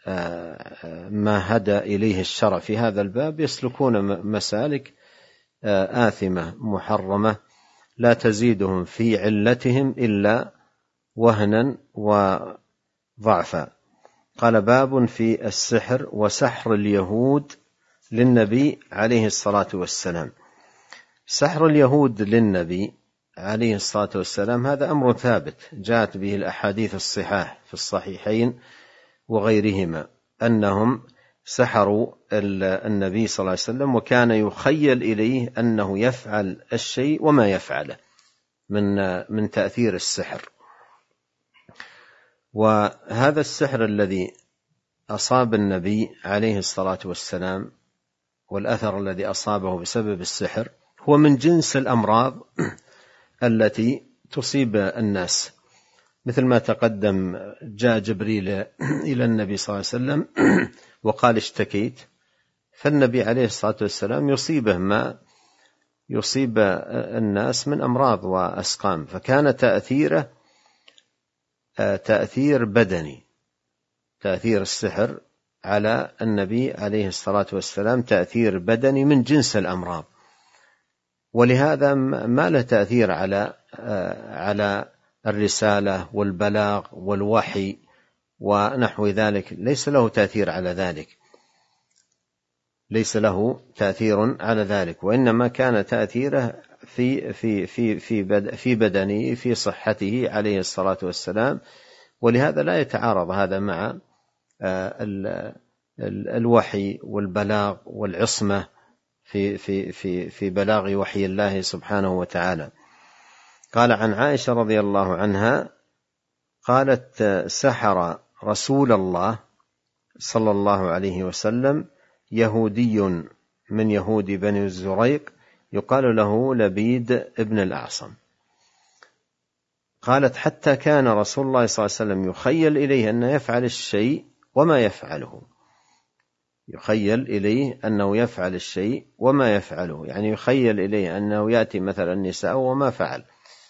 ما هدى إليه الشرع في هذا الباب يسلكون مسالك آثمة محرمة لا تزيدهم في علتهم إلا وهنا وضعفا. قال: باب في السحر وسحر اليهود للنبي عليه الصلاة والسلام. سحر اليهود للنبي عليه الصلاة والسلام هذا أمر ثابت، جاءت به الأحاديث الصحاح في الصحيحين وغيرهما، أنهم سحروا النبي صلى الله عليه وسلم، وكان يخيل إليه أنه يفعل الشيء وما يفعله من تأثير السحر. وهذا السحر الذي أصاب النبي عليه الصلاة والسلام والأثر الذي أصابه بسبب السحر هو من جنس الأمراض التي تصيب الناس، مثل ما تقدم جاء جبريل إلى النبي صلى الله عليه وسلم وقال اشتكيت، فالنبي عليه الصلاة والسلام يصيبه ما يصيب الناس من أمراض وأسقام، فكان تأثيره تأثير بدني، تأثير السحر على النبي عليه الصلاة والسلام تأثير بدني من جنس الأمراض، ولهذا ما له تأثير على الرسالة والبلاغ والوحي ونحو ذلك، ليس له تأثير على ذلك، ليس له تأثير على ذلك، وإنما كان تأثيره في بدنه في صحته عليه الصلاة والسلام. ولهذا لا يتعارض هذا مع الوحي والبلاغ والعصمة في بلاغ وحي الله سبحانه وتعالى. قال عن عائشة رضي الله عنها قالت سحر رسول الله صلى الله عليه وسلم يهودي من يهود بني الزريق يقال له لبيد ابن الأعصم. قالت حتى كان رسول الله صلى الله عليه وسلم يخيل إليه أنه يفعل الشيء وما يفعله، يخيل إليه أنه يفعل الشيء وما يفعله، يعني يخيل إليه أنه يأتي مثلا النساء وما فعل.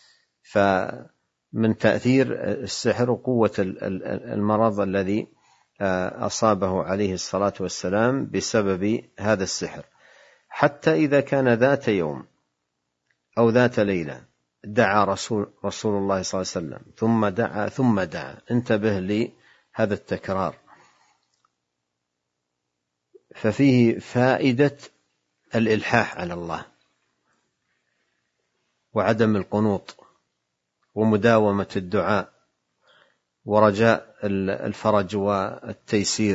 فمن تأثير السحر وقوة المرض الذي أصابه عليه الصلاة والسلام بسبب هذا السحر، حتى إذا كان ذات يوم أو ذات ليلة دعا رسول الله صلى الله عليه وسلم ثم دعا. انتبه لهذا التكرار، ففيه فائدة الإلحاح على الله وعدم القنوط ومداومة الدعاء ورجاء الفرج والتيسير.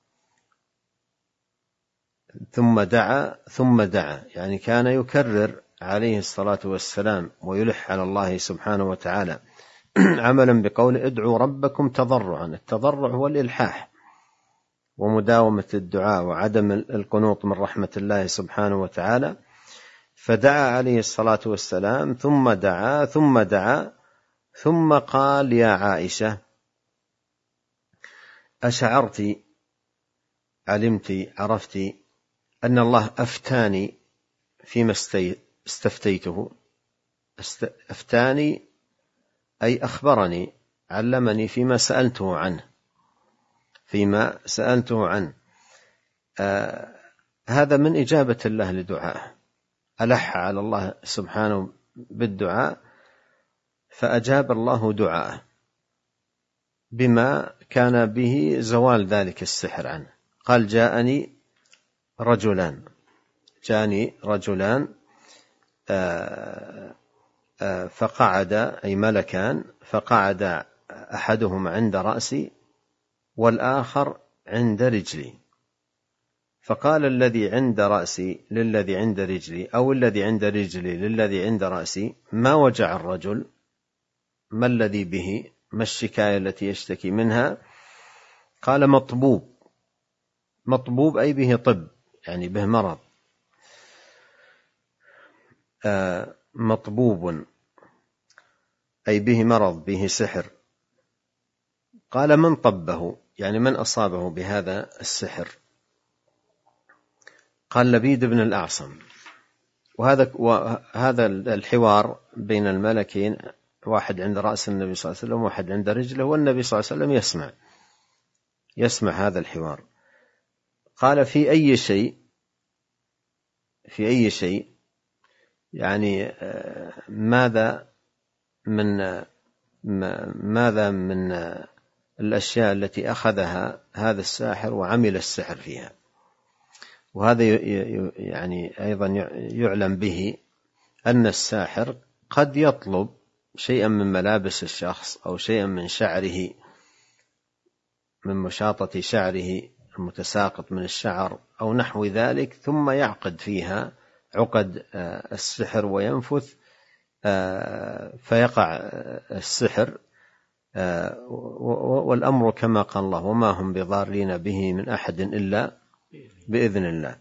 ثم دعا يعني كان يكرر عليه الصلاة والسلام ويلح على الله سبحانه وتعالى عملا بقول ادعوا ربكم تضرعا. التضرع هو الإلحاح ومداومة الدعاء وعدم القنوط من رحمة الله سبحانه وتعالى. فدعا عليه الصلاة والسلام ثم دعا ثم قال يا عائشة أشعرت عرفت أن الله أفتاني فيما استفتيته. أفتاني أي أخبرني، علمني فيما سألته عنه. هذا من إجابة الله لدعائه، ألح على الله سبحانه بالدعاء فأجاب الله دعاءه بما كان به زوال ذلك السحر عنه. قال جاءني رجلان فقعد أي ملكان، فقعد أحدهما عند رأسي والآخر عند رجلي، فقال الذي عند رأسي للذي عند رجلي أو الذي عند رجلي للذي عند رأسي ما وجع الرجل، ما الذي به، ما الشكاية التي يشتكي منها؟ قال مطبوب أي به طب، يعني به مرض. مطبوب أي به مرض، به سحر. قال من طبه، يعني من أصابه بهذا السحر؟ قال لبيد بن الأعصم. وهذا الحوار بين الملكين، واحد عند رأس النبي صلى الله عليه وسلم وواحد عند رجله، والنبي صلى الله عليه وسلم يسمع هذا الحوار. قال في أي شيء يعني ماذا من الأشياء التي أخذها هذا الساحر وعمل السحر فيها. وهذا يعني أيضا يعلم به أن الساحر قد يطلب شيئا من ملابس الشخص أو شيئا من شعره، من مشاطة شعره المتساقط من الشعر أو نحو ذلك، ثم يعقد فيها عقد السحر وينفث فيقع السحر. والأمر كما قال الله وما هم بضارين به من أحد إلا بإذن الله.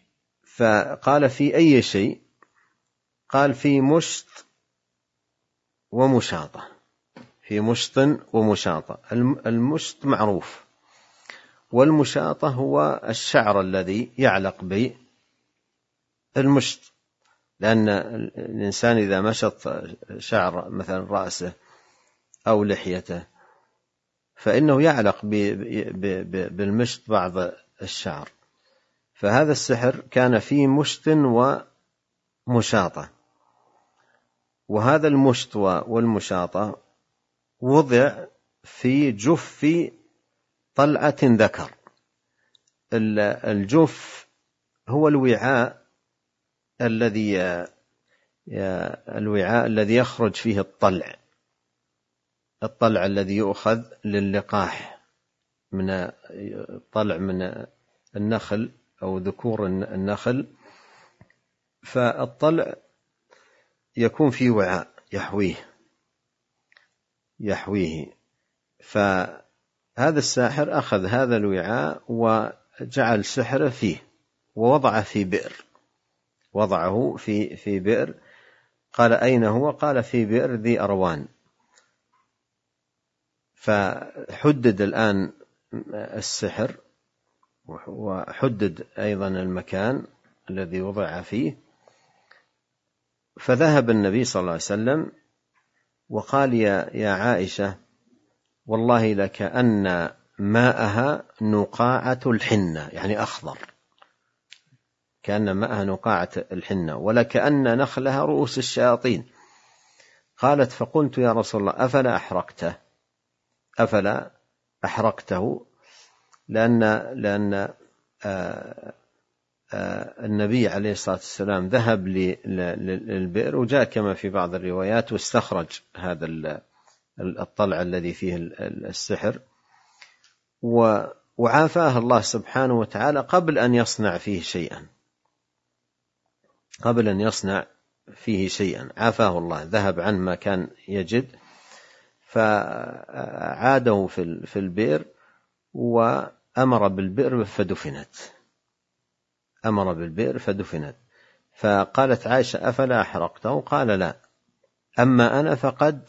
فقال في أي شيء؟ قال في مشط ومشاطة، في مشط ومشاطة. المشط معروف، والمشاطة هو الشعر الذي يعلق بالمشط، لأن الإنسان إذا مشط شعر مثلا رأسه أو لحيته فإنه يعلق بالمشط بعض الشعر. فهذا السحر كان فيه مشط ومشاطة، وهذا المشط والمشاطة وضع في جف طلعة ذكر. الجف هو الوعاء الذي يخرج فيه الطلع الذي يؤخذ للقاح من الطلع من النخل أو ذكور النخل. فالطلع يكون في وعاء يحويه. فهذا الساحر أخذ هذا الوعاء وجعل سحره فيه ووضعه في بئر، وضعه في بئر. قال أين هو؟ قال في بئر ذي أروان. فحدد الآن السحر، وحدد أيضا المكان الذي وضع فيه. فذهب النبي صلى الله عليه وسلم وقال يا عائشة والله لكأن ماءها نقاعة الحنة، يعني أخضر، كأن ماءها نقاعة الحنة، ولكأن نخلها رؤوس الشياطين. قالت فقلت يا رسول الله أفلا أحرقته لأن النبي عليه الصلاة والسلام ذهب للبئر وجاء كما في بعض الروايات واستخرج هذا الطلع الذي فيه السحر، وعافاه الله سبحانه وتعالى قبل أن يصنع فيه شيئا، عافاه الله، ذهب عن ما كان يجد، فعاده في البئر وأمر بالبئر فدفنت. فقالت عائشة أفلا أحرقته؟ قال لا، أما أنا فقد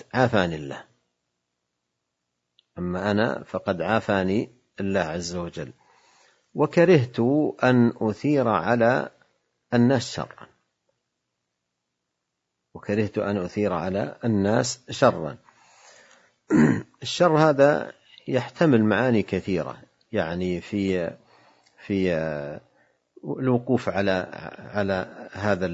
عافاني الله عز وجل، وكرهت أن أثير على الناس شرا. الشر هذا يحتمل معاني كثيرة، يعني في الوقوف على هذا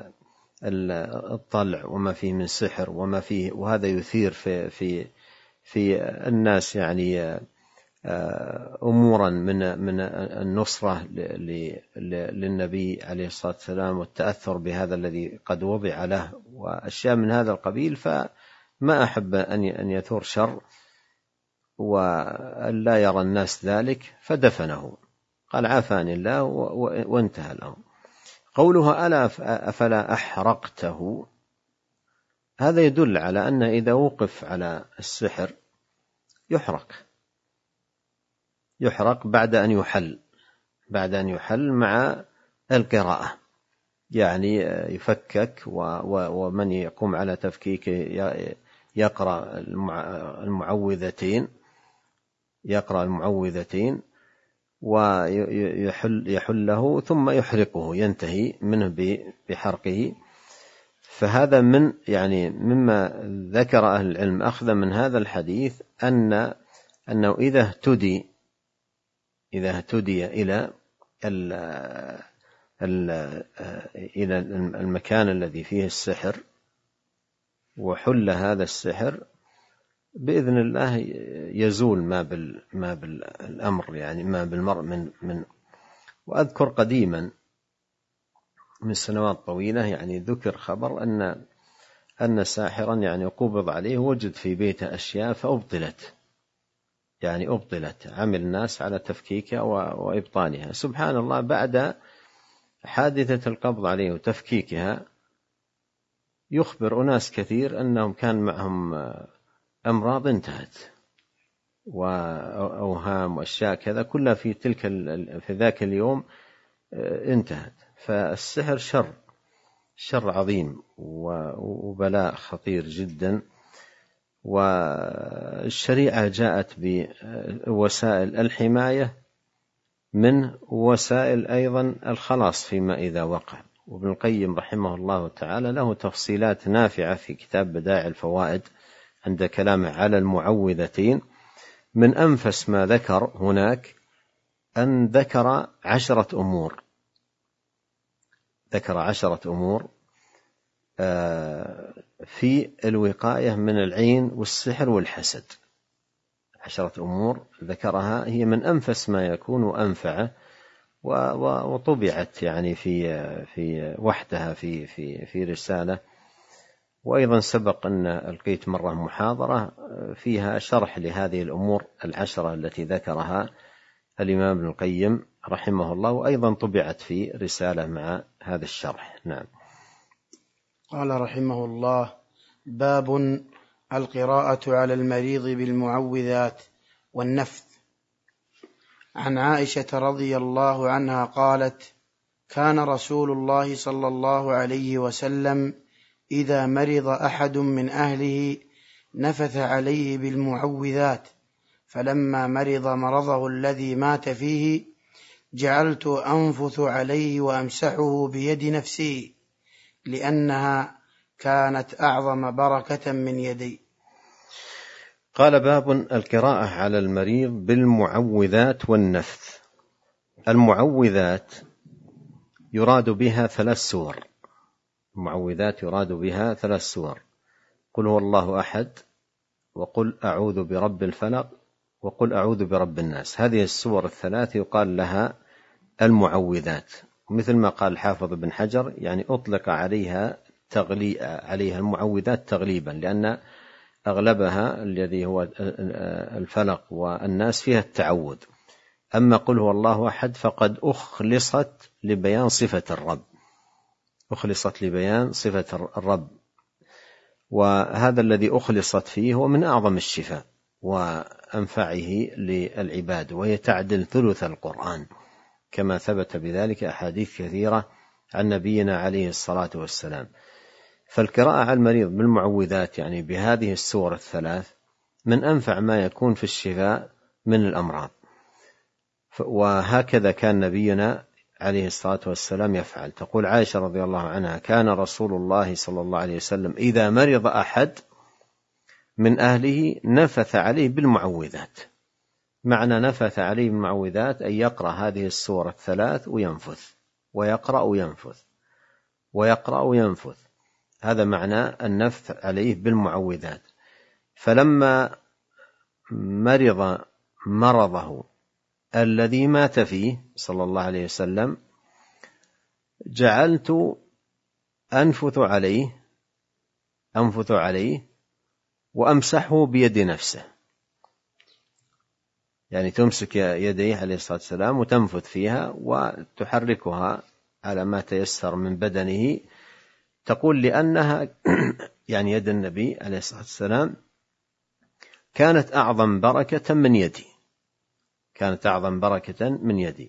الطلع وما فيه من سحر وما فيه، وهذا يثير في الناس يعني أمورا من النصرة للنبي عليه الصلاة والسلام والتأثر بهذا الذي قد وضع له وأشياء من هذا القبيل. فما أحب أن يثور شر ولا يرى الناس ذلك، فدفنه. قال عافاني الله وانتهى الأمر. قولها أفلا أحرقته، هذا يدل على أن إذا وقف على السحر يحرق بعد أن يحل مع القراءة، يعني يفكك، ومن يقوم على تفكيك يقرأ المعوذتين ويحله ثم يحرقه، ينتهي منه بحرقه. فهذا مما ذكر أهل العلم أخذ من هذا الحديث أنه إذا اهتدي إلى المكان الذي فيه السحر وحل هذا السحر بإذن الله يزول ما بالأمر، يعني ما بالمرء من. وأذكر قديما من سنوات طويلة يعني ذكر خبر أن ساحرا يعني قبض عليه، وجد في بيته أشياء فأبطلت، عمل الناس على تفكيكها وإبطالها. سبحان الله، بعد حادثة القبض عليه وتفكيكها يخبر أناس كثير أنهم كان معهم أمراض انتهت وأوهام وأشياء كذا كلها في ذاك اليوم انتهت. فالسحر شر عظيم وبلاء خطير جدا، والشريعة جاءت بوسائل الحماية من وسائل أيضا الخلاص فيما إذا وقع. وابن القيم رحمه الله تعالى له تفصيلات نافعة في كتاب بدائع الفوائد عند كلامه على المعوذتين. من أنفس ما ذكر هناك أن ذكر 10 أمور، ذكر 10 أمور في الوقاية من العين والسحر والحسد. 10 أمور ذكرها هي من أنفس ما يكون وأنفعه، وطبعت يعني في وحدها في رسالة. وأيضا سبق أن ألقيت مرة محاضرة فيها شرح لهذه الأمور 10 التي ذكرها الإمام ابن القيم رحمه الله، وأيضا طبعت في رسالة مع هذا الشرح. نعم. قال رحمه الله: باب القراءة على المريض بالمعوذات والنفث. عن عائشة رضي الله عنها قالت: كان رسول الله صلى الله عليه وسلم إذا مرض أحد من أهله نفث عليه بالمعوذات، فلما مرض مرضه الذي مات فيه جعلت أنفث عليه وأمسحه بيد نفسي، لأنها كانت أعظم بركة من يدي. قال: باب القراءة على المريض بالمعوذات والنفث. المعوذات يراد بها 3 سور. المعوذات يراد بها 3 سور: قل هو الله أحد، وقل أعوذ برب الفلق، وقل أعوذ برب الناس. هذه السور ال3 يقال لها المعوذات. مثل ما قال الحافظ بن حجر يعني أطلق عليها المعوذات تغليبا، لأن أغلبها الذي هو الفلق والناس فيها التعوذ. أما قل هو الله أحد فقد أخلصت لبيان صفة الرب، أخلصت لبيان صفة الرب، وهذا الذي أخلصت فيه هو من أعظم الشفاء وأنفعه للعباد، وهي تعدل ثلث القرآن كما ثبت بذلك أحاديث كثيرة عن نبينا عليه الصلاة والسلام. فالقراءة على المريض بالمعوذات يعني بهذه السور ال3 من أنفع ما يكون في الشفاء من الأمراض، وهكذا كان نبينا عليه الصلاة والسلام يفعل. تقول عائشة رضي الله عنها: كان رسول الله صلى الله عليه وسلم إذا مرض أحد من أهله نفث عليه بالمعوذات. معنى نفث عليه بالمعوذات أن يقرأ هذه السور ال3 وينفث، ويقرأ وينفث، ويقرأ وينفث. هذا معنى النفث عليه بالمعوذات. فلما مرض مرضه الذي مات فيه صلى الله عليه وسلم جعلت أنفث عليه وأمسحه بيد نفسه، يعني تمسك يديه عليه الصلاة والسلام وتنفث فيها وتحركها على ما تيسر من بدنه. تقول لأنها يعني يد النبي عليه الصلاة والسلام كانت أعظم بركة من يدي، كانت أعظم بركة من يدي.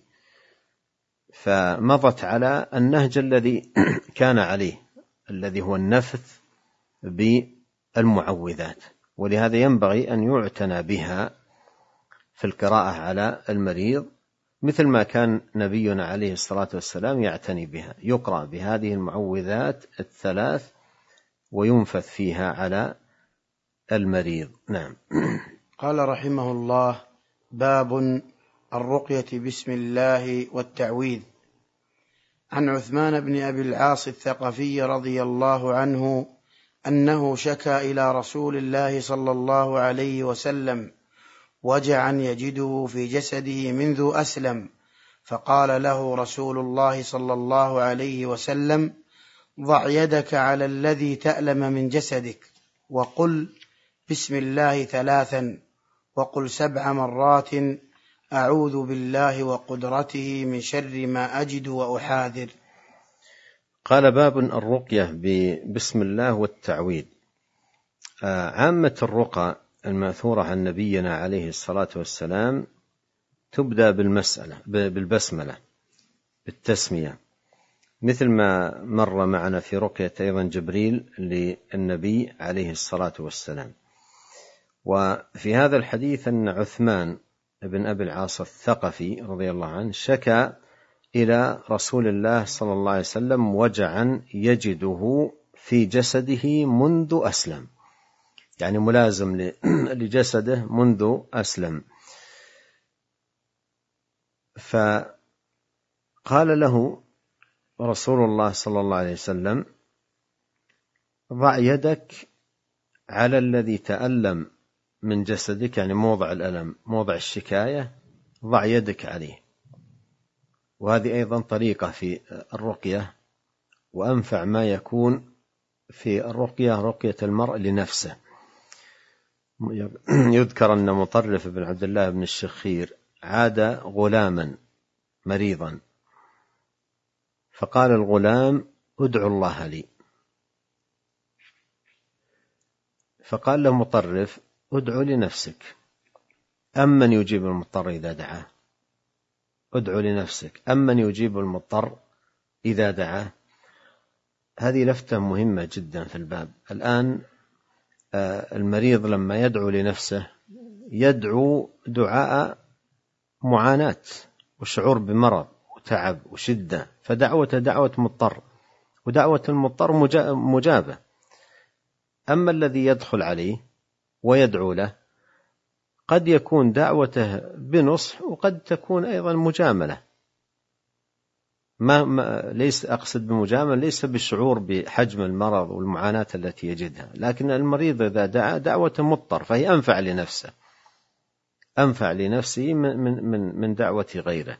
فمضت على النهج الذي كان عليه، الذي هو النفث بالمعوذات. ولهذا ينبغي أن يعتنى بها في القراءة على المريض، مثل ما كان نبينا عليه الصلاة والسلام يعتني بها. يقرأ بهذه المعوذات ال3 وينفث فيها على المريض. نعم. قال رحمه الله: باب الرقية بسم الله والتعويذ. عن عثمان بن أبي العاص الثقفي رضي الله عنه أنه شكى إلى رسول الله صلى الله عليه وسلم وجعا يجده في جسده منذ أسلم، فقال له رسول الله صلى الله عليه وسلم: ضع يدك على الذي تألم من جسدك، وقل بسم الله 3، وقل 7 مرات أعوذ بالله وقدرته من شر ما أجد وأحاذر. قال: باب الرقية بسم الله والتعويذ. عامة الرقى المأثورة عن نبينا عليه الصلاة والسلام تبدأ بالبسملة، بالتسمية، مثل ما مر معنا في رقية أيضا جبريل للنبي عليه الصلاة والسلام. وفي هذا الحديث أن عثمان بن أبي العاص الثقفي رضي الله عنه شكى إلى رسول الله صلى الله عليه وسلم وجعا يجده في جسده منذ أسلم، يعني ملازم لجسده منذ أسلم. فقال له رسول الله صلى الله عليه وسلم: ضع يدك على الذي تألم من جسدك، يعني موضع الألم، موضع الشكاية، ضع يدك عليه. وهذه أيضا طريقة في الرقية، وأنفع ما يكون في الرقية رقية المرء لنفسه. يذكر أن مطرف بن عبد الله بن الشخير عاد غلاما مريضا، فقال الغلام: ادعو الله لي. فقال له مطرف: ادعو لنفسك، أمن يجيب المضطر إذا دعاه. ادعو لنفسك، أمن يجيب المضطر إذا دعاه. هذه لفتة مهمة جدا في الباب. الآن المريض لما يدعو لنفسه يدعو دعاء معاناة وشعور بمرض وتعب وشدة، فدعوة دعوة مضطر، ودعوة المضطر مجابة. أما الذي يدخل عليه ويدعو له قد يكون دعوته بنصح، وقد تكون أيضا مجاملة. ليس أقصد بمجاملة ليس بالشعور بحجم المرض والمعاناة التي يجدها، لكن المريض إذا دعا دعوة مضطر فهي أنفع لنفسه، أنفع لنفسه من دعوة غيره.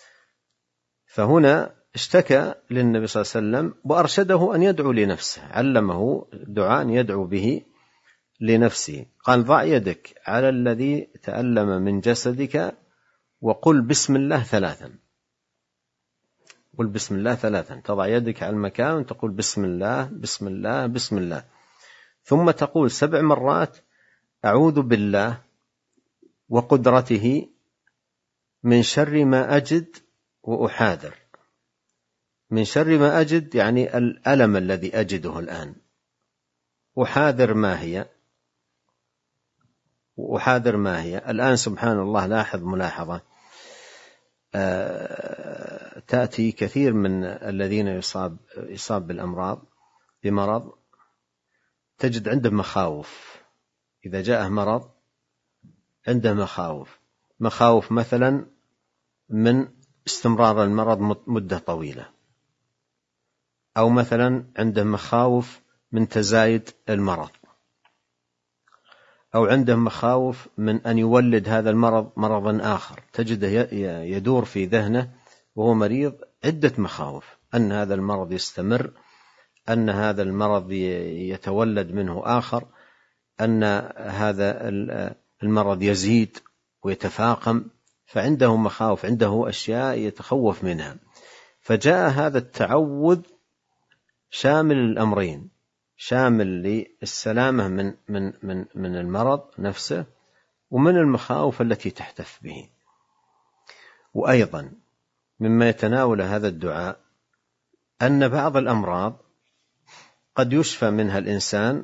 فهنا اشتكى للنبي صلى الله عليه وسلم وأرشده أن يدعو لنفسه، علمه دعاء يدعو به لنفسه. قال: ضع يدك على الذي تألم من جسدك وقل بسم الله 3. قل بسم الله 3، تضع يدك على المكان وتقول بسم الله بسم الله بسم الله، ثم تقول 7 مرات: أعوذ بالله وقدرته من شر ما أجد وأحاذر. من شر ما أجد يعني الألم الذي أجده الآن. أحاذر ما هي؟ وأحاذر ما هي؟ الآن سبحان الله، لاحظ ملاحظة، تأتي كثير من الذين يصاب بمرض تجد عنده مخاوف. إذا جاءه مرض عنده مخاوف مثلا من استمرار المرض مدة طويلة، أو مثلا عنده مخاوف من تزايد المرض، أو عنده مخاوف من أن يولد هذا المرض مرضا آخر. تجده يدور في ذهنه وهو مريض عدة مخاوف: أن هذا المرض يستمر، أن هذا المرض يتولد منه آخر، أن هذا المرض يزيد ويتفاقم. فعنده مخاوف، عنده أشياء يتخوف منها. فجاء هذا التعوذ شامل الأمرين، شامل للسلامة من المرض نفسه ومن المخاوف التي تحتف به. وأيضا مما يتناول هذا الدعاء أن بعض الأمراض قد يشفى منها الإنسان،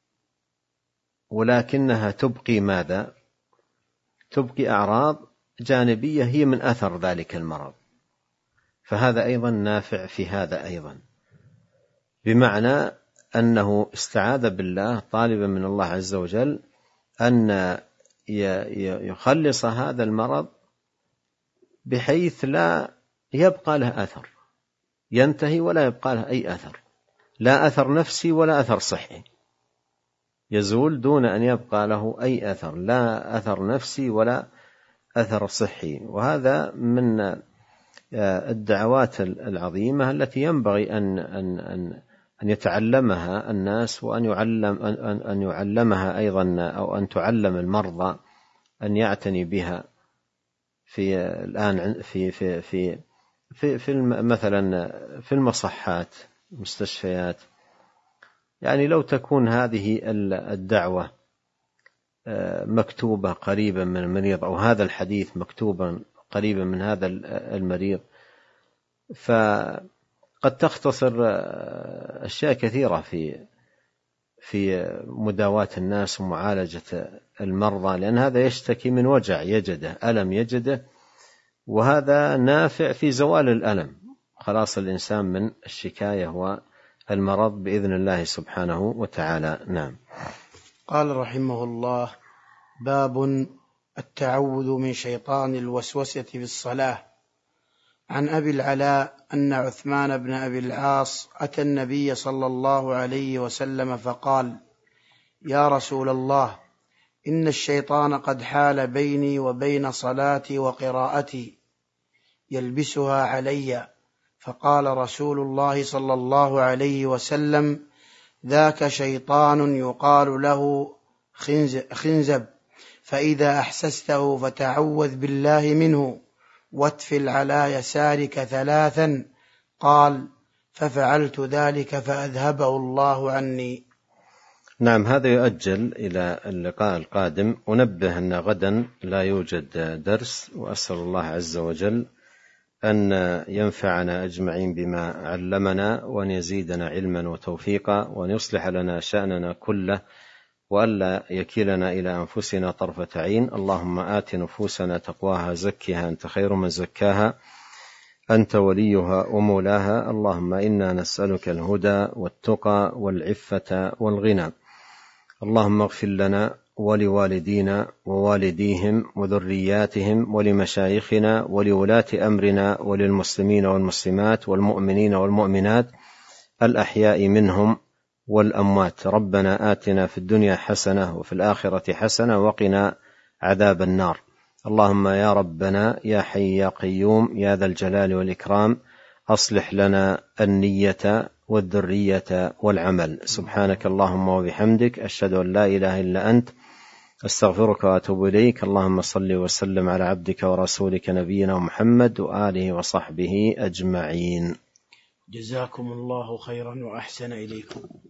ولكنها تبقي ماذا؟ تبقي أعراض جانبية هي من أثر ذلك المرض. فهذا أيضا نافع في هذا أيضا، بمعنى أنه استعاذ بالله طالبا من الله عز وجل أن يخلص هذا المرض بحيث لا يبقى له أثر، ينتهي ولا يبقى له أي أثر، لا أثر نفسي ولا أثر صحي، يزول دون أن يبقى له أي أثر، لا أثر نفسي ولا أثر صحي. وهذا من الدعوات العظيمة التي ينبغي أن يتعلمها الناس، وأن يعلمها أيضا، أو أن تعلم المرضى أن يعتني بها في الآن في مثلا في المصحات، المستشفيات. يعني لو تكون هذه الدعوة مكتوبة قريبا من المريض، أو هذا الحديث مكتوبا قريبا من هذا المريض، فقد تختصر أشياء كثيرة في مداواة الناس ومعالجة المرضى، لأن هذا يشتكي من وجع يجده، ألم يجده، وهذا نافع في زوال الألم، خلاص الإنسان من الشكاية والمرض بإذن الله سبحانه وتعالى. نعم. قال رحمه الله: باب التعوذ من شيطان الوسوسة في الصلاة. عن أبي العلاء أن عثمان بن أبي العاص أتى النبي صلى الله عليه وسلم فقال: يا رسول الله، إن الشيطان قد حال بيني وبين صلاتي وقراءتي يلبسها علي. فقال رسول الله صلى الله عليه وسلم: ذاك شيطان يقال له خنزب، فإذا أحسسته فتعوذ بالله منه واتفل على يسارك 3. قال: ففعلت ذلك فأذهبه الله عني. نعم، هذا يؤجل إلى اللقاء القادم. أنبه أن غدا لا يوجد درس، وأسأل الله عز وجل أن ينفعنا أجمعين بما علمنا، وأن يزيدنا علما وتوفيقا، وأن يصلح لنا شأننا كله، وألا يكلنا إلى أنفسنا طرفة عين. اللهم آت نفوسنا تقواها، زكها أنت خير من زكاها، أنت وليها ومولاها. اللهم إنا نسألك الهدى والتقى والعفة والغنى. اللهم اغفر لنا ولوالدينا ووالديهم وذرياتهم ولمشايخنا ولولاة أمرنا وللمسلمين والمسلمات والمؤمنين والمؤمنات الأحياء منهم والأموات. ربنا آتنا في الدنيا حسنة وفي الآخرة حسنة وقنا عذاب النار. اللهم يا ربنا يا حي يا قيوم يا ذا الجلال والإكرام، أصلح لنا النية والذرية والعمل. سبحانك اللهم وبحمدك، أشهد أن لا إله إلا أنت، أستغفرك وأتوب إليك. اللهم صل وسلم على عبدك ورسولك نبينا محمد وآله وصحبه أجمعين. جزاكم الله خيرا وأحسن إليكم.